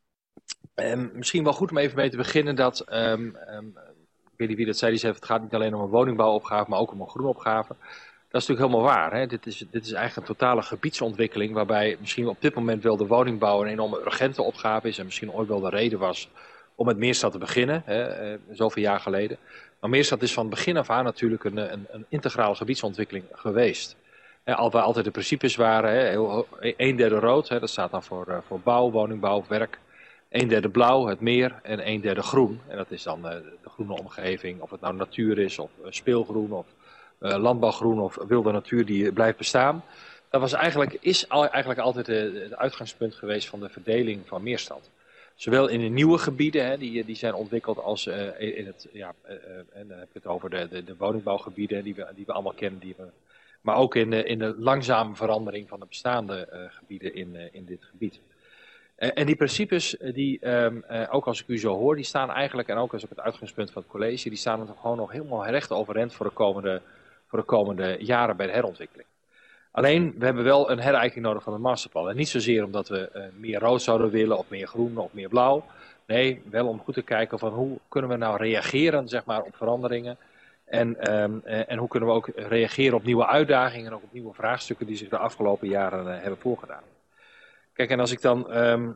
um, misschien wel goed om even mee te beginnen dat, um, um, ik weet niet wie dat zei, die zei het gaat niet alleen om een woningbouwopgave, maar ook om een groenopgave. Dat is natuurlijk helemaal waar. Hè? Dit is, dit is eigenlijk een totale gebiedsontwikkeling waarbij misschien op dit moment wel de woningbouw een enorme urgente opgave is en misschien ooit wel de reden was om met Meerstad te beginnen, hè, uh, zoveel jaar geleden. Maar Meerstad is van begin af aan natuurlijk een, een, een integrale gebiedsontwikkeling geweest. Hè, al, waar altijd de principes waren, hè, heel, een derde rood, hè, dat staat dan voor, uh, voor bouw, woningbouw, werk. Een derde blauw, het meer, en een derde groen. En dat is dan uh, de groene omgeving, of het nou natuur is, of uh, speelgroen, of uh, landbouwgroen, of wilde natuur die blijft bestaan. Dat was eigenlijk, is al, eigenlijk altijd het uitgangspunt geweest van de verdeling van Meerstad. Zowel in de nieuwe gebieden, hè, die, die zijn ontwikkeld, als uh, in het, ja, uh, en dan heb ik het over de, de, de woningbouwgebieden die we, die we allemaal kennen, die we, maar ook in de, in de langzame verandering van de bestaande uh, gebieden in, uh, in dit gebied. Uh, en die principes, die, um, uh, ook als ik u zo hoor, die staan eigenlijk, en ook als ook het uitgangspunt van het college, die staan er gewoon nog helemaal recht overeind voor de komende, voor de komende jaren bij de herontwikkeling. Alleen, we hebben wel een herijking nodig van het masterplan. En niet zozeer omdat we uh, meer rood zouden willen, of meer groen, of meer blauw. Nee, wel om goed te kijken van hoe kunnen we nou reageren, zeg maar, op veranderingen. En, um, uh, en hoe kunnen we ook reageren op nieuwe uitdagingen en ook op nieuwe vraagstukken die zich de afgelopen jaren uh, hebben voorgedaan. Kijk, en als ik dan, um,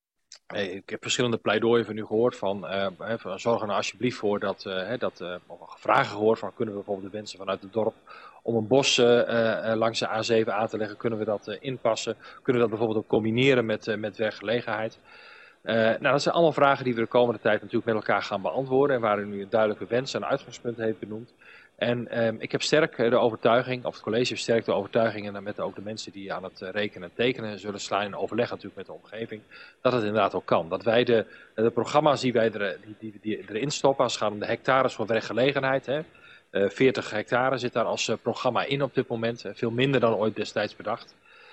ik heb verschillende pleidooien van u gehoord van, uh, van zorg er nou alsjeblieft voor dat, uh, dat uh, of vragen gehoord van kunnen we bijvoorbeeld de mensen vanuit het dorp om een bos uh, uh, langs de A zeven aan te leggen, kunnen we dat uh, inpassen, kunnen we dat bijvoorbeeld ook combineren met, uh, met werkgelegenheid. Uh, nou, dat zijn allemaal vragen die we de komende tijd natuurlijk met elkaar gaan beantwoorden en waar u nu een duidelijke wens en uitgangspunt heeft benoemd. En um, ik heb sterk de overtuiging, of het college heeft sterk de overtuiging, en met ook de mensen die aan het rekenen en tekenen zullen slaan, en overleggen natuurlijk met de omgeving, dat het inderdaad ook kan. Dat wij de, de programma's die wij er, die, die, die erin stoppen, als het gaat om de hectares voor werkgelegenheid, hè, uh, veertig hectare zit daar als uh, programma in op dit moment, uh, veel minder dan ooit destijds bedacht.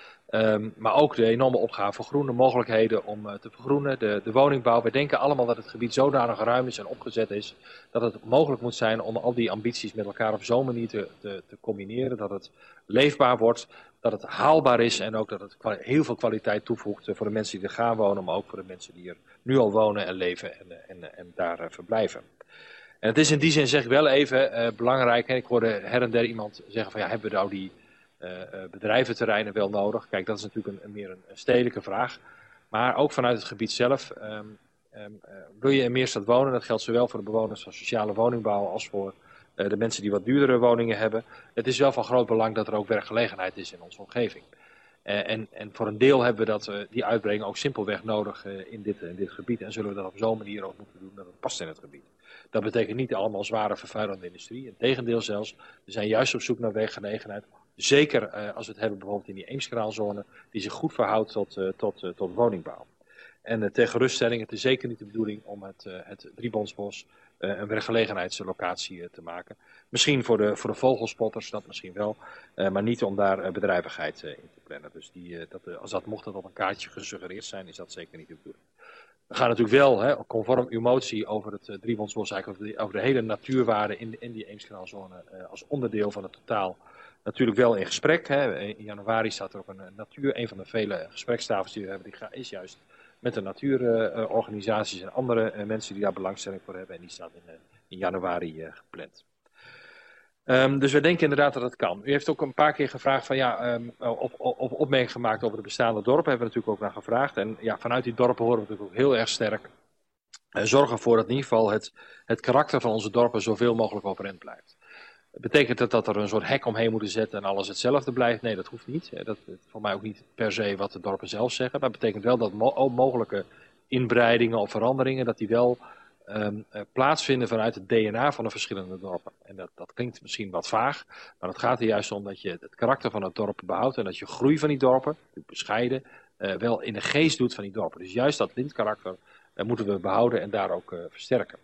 Um, maar ook de enorme opgave voor groene mogelijkheden om uh, te vergroenen, de, de woningbouw. We denken allemaal dat het gebied zodanig ruim is en opgezet is, dat het mogelijk moet zijn om al die ambities met elkaar op zo'n manier te, te, te combineren, dat het leefbaar wordt, dat het haalbaar is en ook dat het heel veel kwaliteit toevoegt voor de mensen die er gaan wonen, maar ook voor de mensen die er nu al wonen en leven en, en, en daar uh, verblijven. En het is in die zin, zeg ik wel even, uh, belangrijk, hè, ik hoorde her en der iemand zeggen van ja, hebben we nou die Uh, uh, bedrijventerreinen wel nodig? Kijk, dat is natuurlijk een, een meer een, een stedelijke vraag. Maar ook vanuit het gebied zelf. Um, um, uh, wil je in Meerstad wonen? Dat geldt zowel voor de bewoners van sociale woningbouw als voor uh, de mensen die wat duurdere woningen hebben. Het is wel van groot belang dat er ook werkgelegenheid is in onze omgeving. Uh, en, en voor een deel hebben we dat, uh, die uitbrenging ook simpelweg nodig uh, in, dit, in dit gebied. En zullen we dat op zo'n manier ook moeten doen dat het past in het gebied. Dat betekent niet allemaal zware vervuilende industrie. Integendeel zelfs, we zijn juist op zoek naar werkgelegenheid. Zeker uh, als we het hebben bijvoorbeeld in die Eemskanaalzone, die zich goed verhoudt tot, uh, tot, uh, tot woningbouw. En uh, ter geruststelling, het is zeker niet de bedoeling om het, uh, het Driebondsbos uh, een werkgelegenheidslocatie uh, te maken. Misschien voor de, voor de vogelspotters, dat misschien wel, uh, maar niet om daar uh, bedrijvigheid uh, in te plannen. Dus die, uh, dat, uh, als dat mocht dat op een kaartje gesuggereerd zijn, is dat zeker niet de bedoeling. We gaan natuurlijk wel, hè, conform uw motie over het uh, Driebondsbos, eigenlijk over de, over de hele natuurwaarde in, in die Eemskanaalzone uh, als onderdeel van het totaal, natuurlijk wel in gesprek. Hè. In januari staat er op een natuur, een van de vele gesprekstafels die we hebben, die is juist met de natuurorganisaties uh, en andere uh, mensen die daar belangstelling voor hebben. En die staat in, uh, in januari uh, gepland. Um, dus we denken inderdaad dat het kan. U heeft ook een paar keer gevraagd van ja, um, of, of opmerking gemaakt over de bestaande dorpen. Hebben we natuurlijk ook naar gevraagd. En ja, vanuit die dorpen horen we natuurlijk ook heel erg sterk uh, zorgen ervoor dat in ieder geval het, het karakter van onze dorpen zoveel mogelijk overeind blijft. Betekent dat dat er een soort hek omheen moeten zetten en alles hetzelfde blijft? Nee, dat hoeft niet. Dat is voor mij ook niet per se wat de dorpen zelf zeggen. Maar het betekent wel dat mo mogelijke inbreidingen of veranderingen, dat die wel um, uh, plaatsvinden vanuit het D N A van de verschillende dorpen. En dat, dat klinkt misschien wat vaag, maar het gaat er juist om dat je het karakter van het dorp behoudt en dat je groei van die dorpen, bescheiden, uh, wel in de geest doet van die dorpen. Dus juist dat lintkarakter uh, moeten we behouden en daar ook uh, versterken.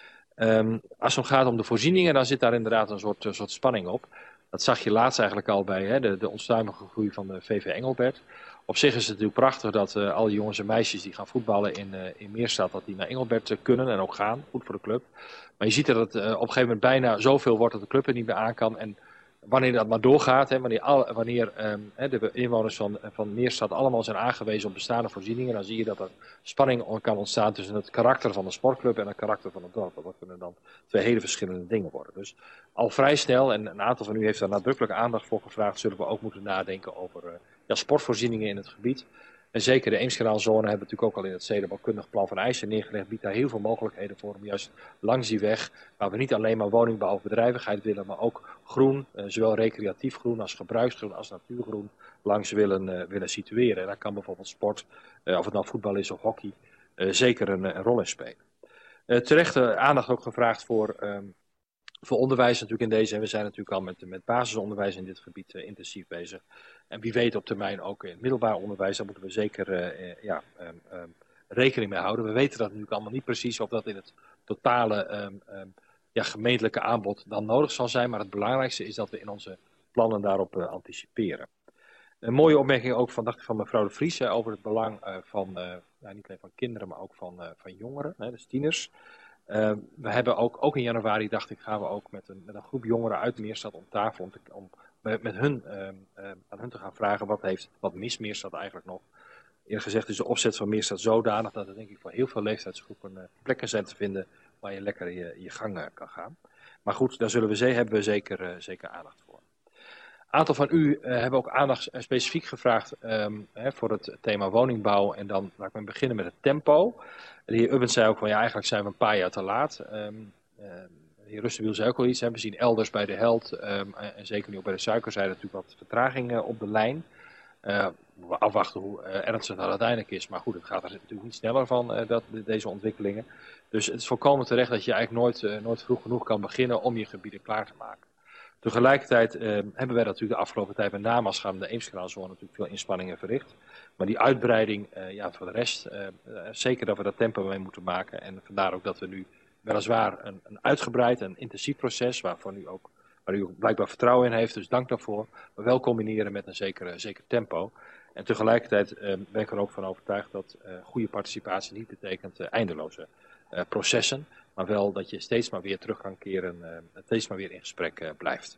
Um, als het gaat om de voorzieningen, dan zit daar inderdaad een soort, een soort spanning op. Dat zag je laatst eigenlijk al bij hè, de, de onstuimige groei van de V V Engelbert. Op zich is het natuurlijk prachtig dat uh, al die jongens en meisjes die gaan voetballen in, uh, in Meerstad, dat die naar Engelbert uh, kunnen en ook gaan. Goed voor de club. Maar je ziet dat het uh, op een gegeven moment bijna zoveel wordt dat de club er niet meer aan kan. En wanneer dat maar doorgaat, hè, wanneer, al, wanneer um, hè, de inwoners van, van Meerstad allemaal zijn aangewezen op bestaande voorzieningen, dan zie je dat er spanning kan ontstaan tussen het karakter van de sportclub en het karakter van het dorp. Dat kunnen dan twee hele verschillende dingen worden. Dus al vrij snel, en een aantal van u heeft daar nadrukkelijk aandacht voor gevraagd, zullen we ook moeten nadenken over uh, ja, sportvoorzieningen in het gebied. En zeker de Eemskanaalzone hebben we natuurlijk ook al in het stedenbouwkundig plan van eisen neergelegd. Biedt daar heel veel mogelijkheden voor om juist langs die weg, waar we niet alleen maar woningbouw of bedrijvigheid willen, maar ook groen, eh, zowel recreatief groen als gebruiksgroen als natuurgroen, langs willen, uh, willen situeren. En daar kan bijvoorbeeld sport, uh, of het nou voetbal is of hockey, uh, zeker een, een rol in spelen. Uh, terecht uh, aandacht ook gevraagd voor, um, voor onderwijs natuurlijk in deze. En we zijn natuurlijk al met, met basisonderwijs in dit gebied uh, intensief bezig. En wie weet op termijn ook in het middelbaar onderwijs, daar moeten we zeker uh, ja, um, um, rekening mee houden. We weten dat natuurlijk allemaal niet precies of dat in het totale um, um, ja, gemeentelijke aanbod dan nodig zal zijn. Maar het belangrijkste is dat we in onze plannen daarop uh, anticiperen. Een mooie opmerking ook van, dacht ik, van mevrouw de Vries uh, over het belang uh, van, uh, nou, niet alleen van kinderen, maar ook van, uh, van jongeren, hè, dus tieners. Uh, we hebben ook, ook in januari, dacht ik, gaan we ook met een, met een groep jongeren uit Meerstad om tafel om, te, om met, met hun, uh, uh, aan hun te gaan vragen wat, heeft, wat mist Meerstad eigenlijk nog. Eerlijk gezegd is de opzet van Meerstad zodanig dat er denk ik voor heel veel leeftijdsgroepen uh, plekken zijn te vinden waar je lekker je, je gang uh, kan gaan. Maar goed, daar zullen we, hebben we zeker, uh, zeker aandacht voor. Een aantal van u uh, hebben ook aandacht uh, specifiek gevraagd um, hè, voor het thema woningbouw. En dan laat ik maar beginnen met het tempo. De heer Ubbens zei ook van ja, eigenlijk zijn we een paar jaar te laat. Um, uh, de heer Rustenwiel zei ook al iets. Hè. We zien elders bij de Held um, en zeker nu ook bij de Suikerzijde natuurlijk wat vertraging uh, op de lijn. Uh, we afwachten hoe uh, ernstig dat uiteindelijk is. Maar goed, het gaat er natuurlijk niet sneller van uh, dat, deze ontwikkelingen. Dus het is volkomen terecht dat je eigenlijk nooit, uh, nooit vroeg genoeg kan beginnen om je gebieden klaar te maken. Tegelijkertijd uh, hebben wij natuurlijk de afgelopen tijd met name als het gaat om de Eemskanaalzone natuurlijk veel inspanningen verricht. Maar die uitbreiding, uh, ja, voor de rest, uh, uh, zeker dat we dat tempo mee moeten maken. En vandaar ook dat we nu weliswaar een, een uitgebreid en intensief proces, waarvan u ook, waar u ook blijkbaar vertrouwen in heeft, dus dank daarvoor, maar wel combineren met een zeker, zeker tempo. En tegelijkertijd uh, ben ik er ook van overtuigd dat uh, goede participatie niet betekent uh, eindeloze uh, processen. Maar wel dat je steeds maar weer terug kan keren, uh, steeds maar weer in gesprek uh, blijft.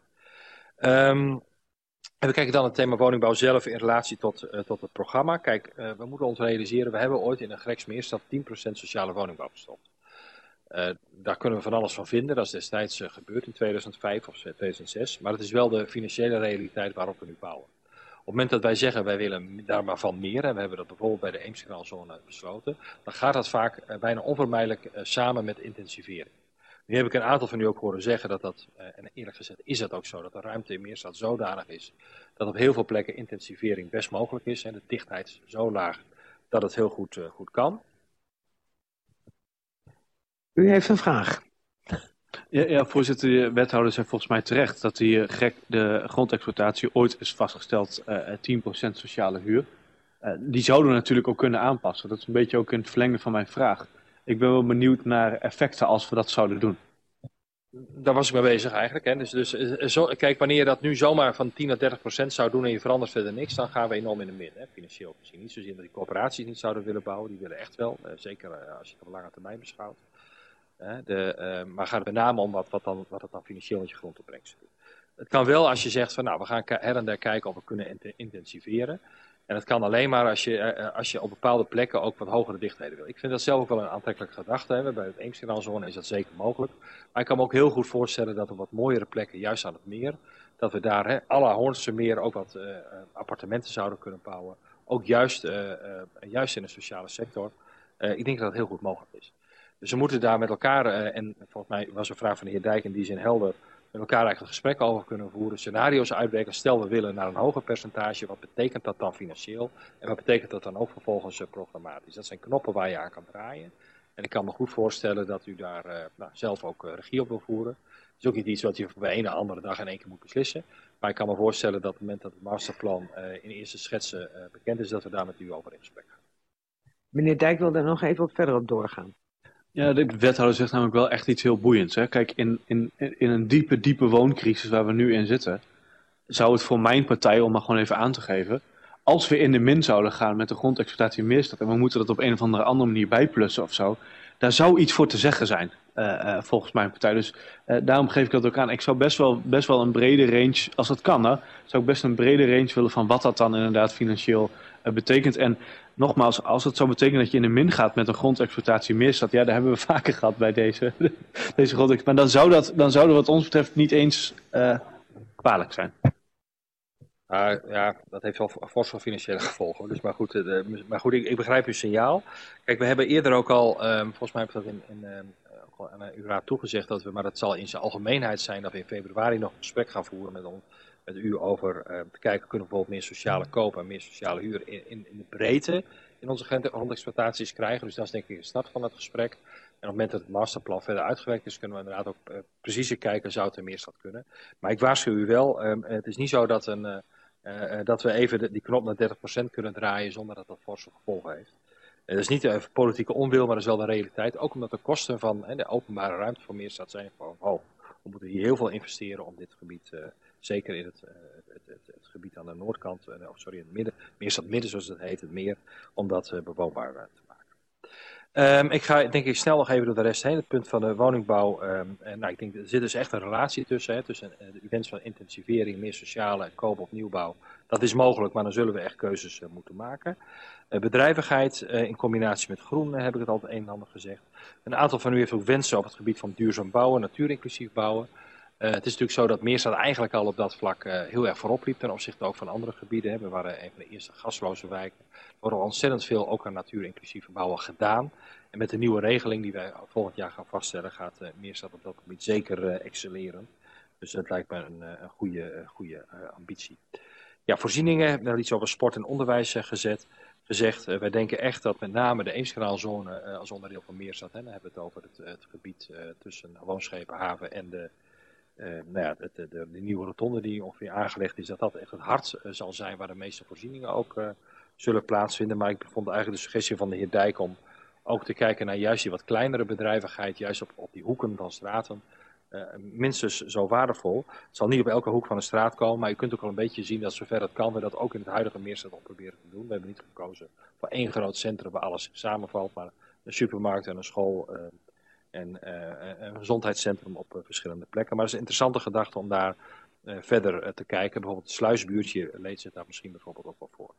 Um, en we kijken dan het thema woningbouw zelf in relatie tot, uh, tot het programma. Kijk, uh, we moeten ons realiseren, we hebben ooit in een Greks-Meerstad tien procent sociale woningbouw gestopt. Uh, daar kunnen we van alles van vinden, dat is destijds uh, gebeurd in tweeduizend vijf of tweeduizend zes. Maar het is wel de financiële realiteit waarop we nu bouwen. Op het moment dat wij zeggen, wij willen daar maar van meer, en we hebben dat bijvoorbeeld bij de Eemskanaalzone besloten, dan gaat dat vaak uh, bijna onvermijdelijk uh, samen met intensivering. Nu heb ik een aantal van u ook horen zeggen dat dat, uh, en eerlijk gezegd is dat ook zo, dat de ruimte in Meerstad zodanig is, dat op heel veel plekken intensivering best mogelijk is. En de dichtheid is zo laag dat het heel goed, uh, goed kan. U heeft een vraag. Ja, ja, voorzitter, de wethouders zijn volgens mij terecht dat die, gek, de grondexploitatie ooit is vastgesteld uh, tien procent sociale huur. Uh, die zouden we natuurlijk ook kunnen aanpassen. Dat is een beetje ook in het verlengde van mijn vraag. Ik ben wel benieuwd naar effecten als we dat zouden doen. Daar was ik mee bezig eigenlijk. Hè. Dus, dus zo, kijk, wanneer je dat nu zomaar van tien à dertig procent zou doen en je verandert verder niks, dan gaan we enorm in de min. Hè. Financieel gezien niet zozeer dat die corporaties niet zouden willen bouwen. Die willen echt wel, uh, zeker uh, als je het op lange termijn beschouwt. De, uh, maar gaat het met name om wat, wat, dan, wat het dan financieel met je grondopbrengst doet. Het kan wel als je zegt van nou we gaan her en der kijken of we kunnen intensiveren. En het kan alleen maar als je, uh, als je op bepaalde plekken ook wat hogere dichtheden wil. Ik vind dat zelf ook wel een aantrekkelijke gedachte hebben. Bij het Eemskanaalzone is dat zeker mogelijk. Maar ik kan me ook heel goed voorstellen dat op wat mooiere plekken, juist aan het meer, dat we daar hè, à la Hoornse meer ook wat uh, appartementen zouden kunnen bouwen. Ook juist, uh, uh, juist in de sociale sector. Uh, ik denk dat dat heel goed mogelijk is. Dus we moeten daar met elkaar, uh, en volgens mij was een vraag van de heer Dijk in die zin helder, met elkaar eigenlijk een gesprek over kunnen voeren, scenario's uitwerken. Stel we willen naar een hoger percentage, wat betekent dat dan financieel? En wat betekent dat dan ook vervolgens uh, programmatisch? Dat zijn knoppen waar je aan kan draaien. En ik kan me goed voorstellen dat u daar uh, nou, zelf ook uh, regie op wil voeren. Het is ook niet iets wat je van de ene andere dag in één keer moet beslissen. Maar ik kan me voorstellen dat op het moment dat het masterplan uh, in eerste schetsen uh, bekend is, dat we daar met u over in gesprek gaan. Meneer Dijk wil daar nog even op verder op doorgaan. Ja, de wethouder zegt namelijk wel echt iets heel boeiends. Hè? Kijk, in, in, in een diepe, diepe wooncrisis waar we nu in zitten, zou het voor mijn partij, om maar gewoon even aan te geven, als we in de min zouden gaan met de grondexploitatie Meerstad en we moeten dat op een of andere andere manier bijplussen of zo, daar zou iets voor te zeggen zijn, uh, uh, volgens mijn partij. Dus uh, daarom geef ik dat ook aan. Ik zou best wel, best wel een brede range, als dat kan, hè, zou ik best een brede range willen van wat dat dan inderdaad financieel uh, betekent. En nogmaals, als het zou betekenen dat je in de min gaat met een grondexploitatie Meerstad, ja, daar hebben we vaker gehad bij deze, deze grondexploitatie. Maar dan zou, dat, dan zou dat wat ons betreft niet eens uh, kwalijk zijn. Uh, ja, dat heeft wel fors van financiële gevolgen. Dus maar goed, uh, maar goed ik, ik begrijp uw signaal. Kijk, we hebben eerder ook al, um, volgens mij heb ik dat in, in, um, ook al aan uw raad toegezegd, dat we, maar dat zal in zijn algemeenheid zijn, dat we in februari nog een gesprek gaan voeren met, on, met u over uh, te kijken, kunnen we bijvoorbeeld meer sociale koop en meer sociale huur in, in, in de breedte in onze grondexploitaties krijgen. Dus dat is denk ik een start van het gesprek. En op het moment dat het masterplan verder uitgewerkt is, kunnen we inderdaad ook uh, preciezer kijken, zou het in Meerstad kunnen. Maar ik waarschuw u wel, um, het is niet zo dat een... Uh, Uh, dat we even de, die knop naar dertig procent kunnen draaien zonder dat dat forse gevolgen heeft. Uh, dat is niet een politieke onwil, maar dat is wel de realiteit. Ook omdat de kosten van uh, de openbare ruimte voor Meerstad zijn gewoon hoog. We moeten hier heel veel investeren om dit gebied, uh, zeker in het, uh, het, het, het gebied aan de noordkant, uh, of sorry, in het midden, Meerstad midden zoals het heet, het meer, om dat uh, bewoonbaar uh, te maken. Um, ik ga denk ik snel nog even door de rest heen. Het punt van de woningbouw. Um, en, nou, ik denk, er zit dus echt een relatie tussen. Hè, tussen uh, de wens van intensivering, meer sociale koop of nieuwbouw. Dat is mogelijk, maar dan zullen we echt keuzes uh, moeten maken. Uh, bedrijvigheid uh, in combinatie met groen uh, heb ik het al het een en ander gezegd. Een aantal van u heeft ook wensen op het gebied van duurzaam bouwen, natuurinclusief bouwen. Uh, het is natuurlijk zo dat Meerstad eigenlijk al op dat vlak uh, heel erg voorop liep ten opzichte ook van andere gebieden. Hè. We waren een van de eerste gasloze wijken. Er wordt al ontzettend veel ook aan natuurinclusieve bouwen gedaan. En met de nieuwe regeling die wij volgend jaar gaan vaststellen, gaat uh, Meerstad op dat gebied zeker uh, excelleren. Dus dat lijkt me een, een goede, uh, goede uh, ambitie. Ja, voorzieningen, we hebben iets over sport en onderwijs uh, gezet. gezegd. Uh, wij denken echt dat met name de Eemskanaalzone uh, als onderdeel van Meerstad, hè, dan hebben we het over het, het gebied uh, tussen Woonschepenhaven en de Uh, nou ja, de, de, de, de nieuwe rotonde die ongeveer aangelegd is, dat dat echt het hart uh, zal zijn waar de meeste voorzieningen ook uh, zullen plaatsvinden. Maar ik vond eigenlijk de suggestie van de heer Dijk om ook te kijken naar juist die wat kleinere bedrijvigheid, juist op, op die hoeken van straten, uh, minstens zo waardevol. Het zal niet op elke hoek van een straat komen, maar je kunt ook al een beetje zien dat zover het kan we dat ook in het huidige Meerstad op proberen te doen. We hebben niet gekozen voor één groot centrum waar alles samenvalt, maar een supermarkt en een school uh, en uh, een gezondheidscentrum op uh, verschillende plekken. Maar het is een interessante gedachte om daar uh, verder uh, te kijken. Bijvoorbeeld het sluisbuurtje leed zich daar misschien bijvoorbeeld ook wel voor.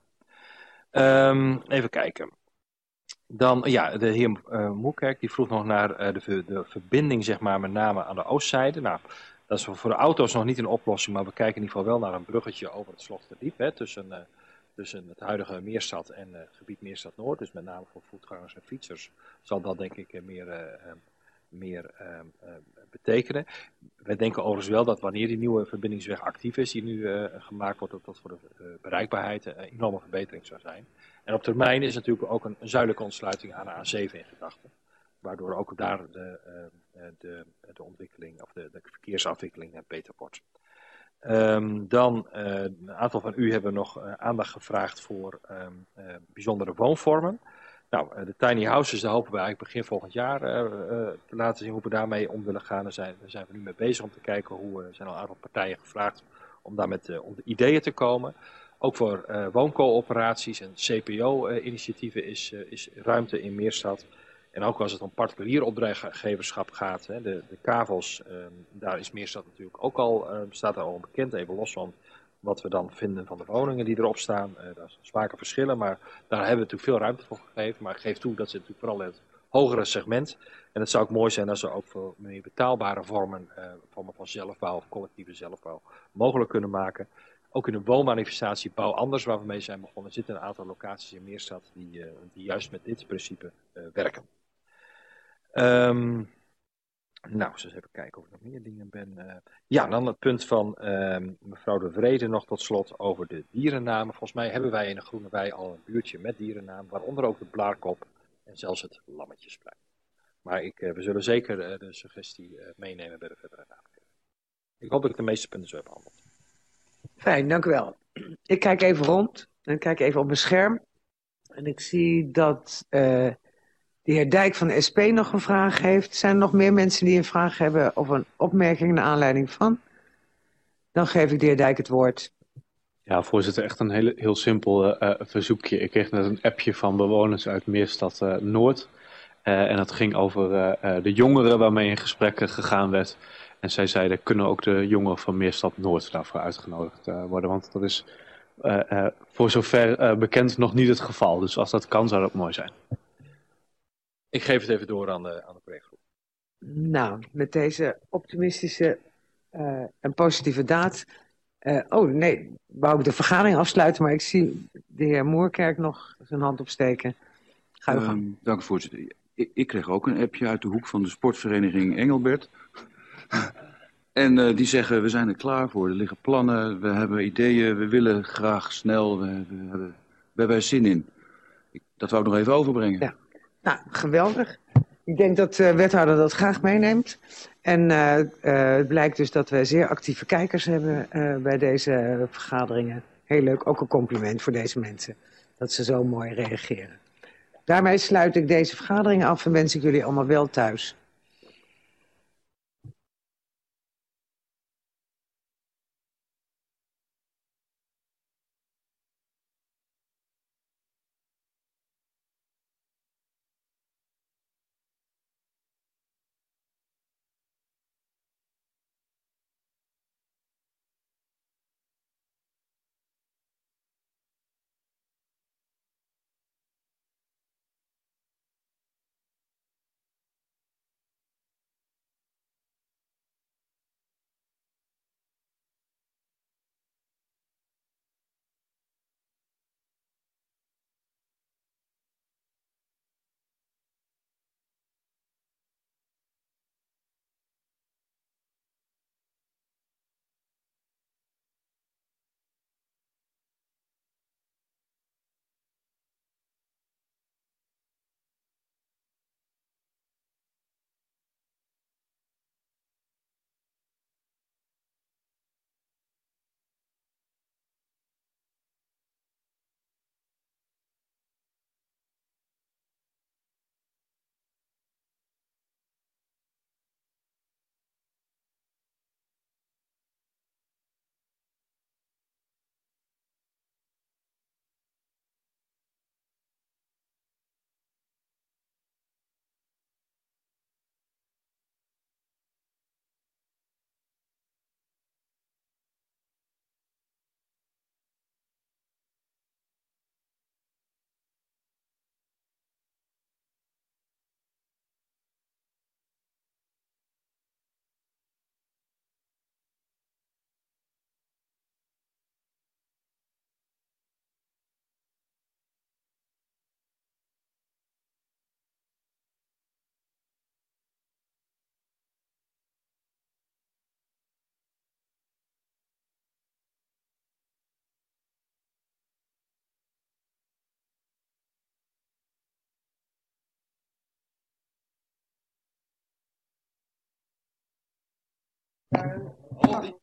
Um, even kijken. Dan, ja, de heer uh, Moekerk die vroeg nog naar uh, de, de verbinding, zeg maar, met name aan de oostzijde. Nou, dat is voor de auto's nog niet een oplossing, maar we kijken in ieder geval wel naar een bruggetje over het Slochterdiep, hè, tussen, uh, tussen het huidige Meerstad en uh, het gebied Meerstad Noord. Dus met name voor voetgangers en fietsers zal dat denk ik uh, meer... Uh, meer uh, uh, betekenen. Wij denken overigens wel dat wanneer die nieuwe verbindingsweg actief is, die nu uh, gemaakt wordt, dat dat voor de uh, bereikbaarheid een uh, enorme verbetering zou zijn. En op termijn is natuurlijk ook een, een zuidelijke ontsluiting aan de A zeven in gedachten, waardoor ook daar de, uh, de, de ontwikkeling of de, de verkeersafwikkeling uh, beter wordt. Um, dan, uh, een aantal van u hebben nog uh, aandacht gevraagd voor um, uh, bijzondere woonvormen. Nou, de tiny houses, daar hopen we eigenlijk begin volgend jaar uh, uh, te laten zien hoe we daarmee om willen gaan. Daar zijn, daar zijn we nu mee bezig om te kijken hoe, er uh, zijn al een aantal partijen gevraagd om daar met uh, om de ideeën te komen. Ook voor uh, wooncoöperaties en C P O-initiatieven uh, is, uh, is ruimte in Meerstad. En ook als het om particulier opdrachtgeverschap gaat, hè, de, de kavels, uh, daar is Meerstad natuurlijk ook al, uh, staat daar al bekend, even los van wat we dan vinden van de woningen die erop staan. Uh, daar zijn zware verschillen, maar daar hebben we natuurlijk veel ruimte voor gegeven. Maar ik geef toe dat ze natuurlijk vooral in het hogere segment. En het zou ook mooi zijn als ze ook voor meer betaalbare vormen, uh, vormen van zelfbouw of collectieve zelfbouw mogelijk kunnen maken. Ook in de woonmanifestatie Bouw Anders, waar we mee zijn begonnen, zitten een aantal locaties in Meerstad die, uh, die juist met dit principe uh, werken. Um, nou, eens even kijken of ik nog meer dingen ben. Uh, ja, dan het punt van uh, mevrouw De Vrede nog tot slot over de dierennamen. Volgens mij hebben wij in de Groene Wei al een buurtje met dierennaam, waaronder ook de blaarkop en zelfs het lammetjesplein. Maar ik, uh, we zullen zeker uh, de suggestie uh, meenemen bij de verdere raadgeving. Ik hoop dat ik de meeste punten zo heb behandeld. Fijn, dank u wel. Ik kijk even rond en kijk even op mijn scherm. En ik zie dat uh, de heer Dijk van de S P nog een vraag heeft. Zijn er nog meer mensen die een vraag hebben of een opmerking naar aanleiding van? Dan geef ik de heer Dijk het woord. Ja, voorzitter, echt een hele, heel simpel uh, verzoekje. Ik kreeg net een appje van bewoners uit Meerstad uh, Noord. Uh, en dat ging over uh, uh, de jongeren waarmee in gesprekken gegaan werd. En zij zeiden, kunnen ook de jongeren van Meerstad Noord daarvoor uitgenodigd uh, worden? Want dat is uh, uh, voor zover uh, bekend nog niet het geval. Dus als dat kan, zou dat mooi zijn. Ik geef het even door aan de, aan de projectgroep. Nou, met deze optimistische uh, en positieve daad. Uh, oh nee, wou ik de vergadering afsluiten, maar ik zie de heer Moerkerk nog zijn hand opsteken. Ga u gang. Um, dank u, voorzitter. Ik, ik kreeg ook een appje uit de hoek van de sportvereniging Engelbert. En uh, die zeggen, we zijn er klaar voor, er liggen plannen, we hebben ideeën, we willen graag snel, we, we, hebben, we hebben er zin in. Ik, dat wou ik nog even overbrengen. Ja. Nou, geweldig. Ik denk dat de uh, wethouder dat graag meeneemt. En uh, uh, het blijkt dus dat we zeer actieve kijkers hebben uh, bij deze uh, vergaderingen. Heel leuk, ook een compliment voor deze mensen, dat ze zo mooi reageren. Daarmee sluit ik deze vergadering af en wens ik jullie allemaal wel thuis. Al die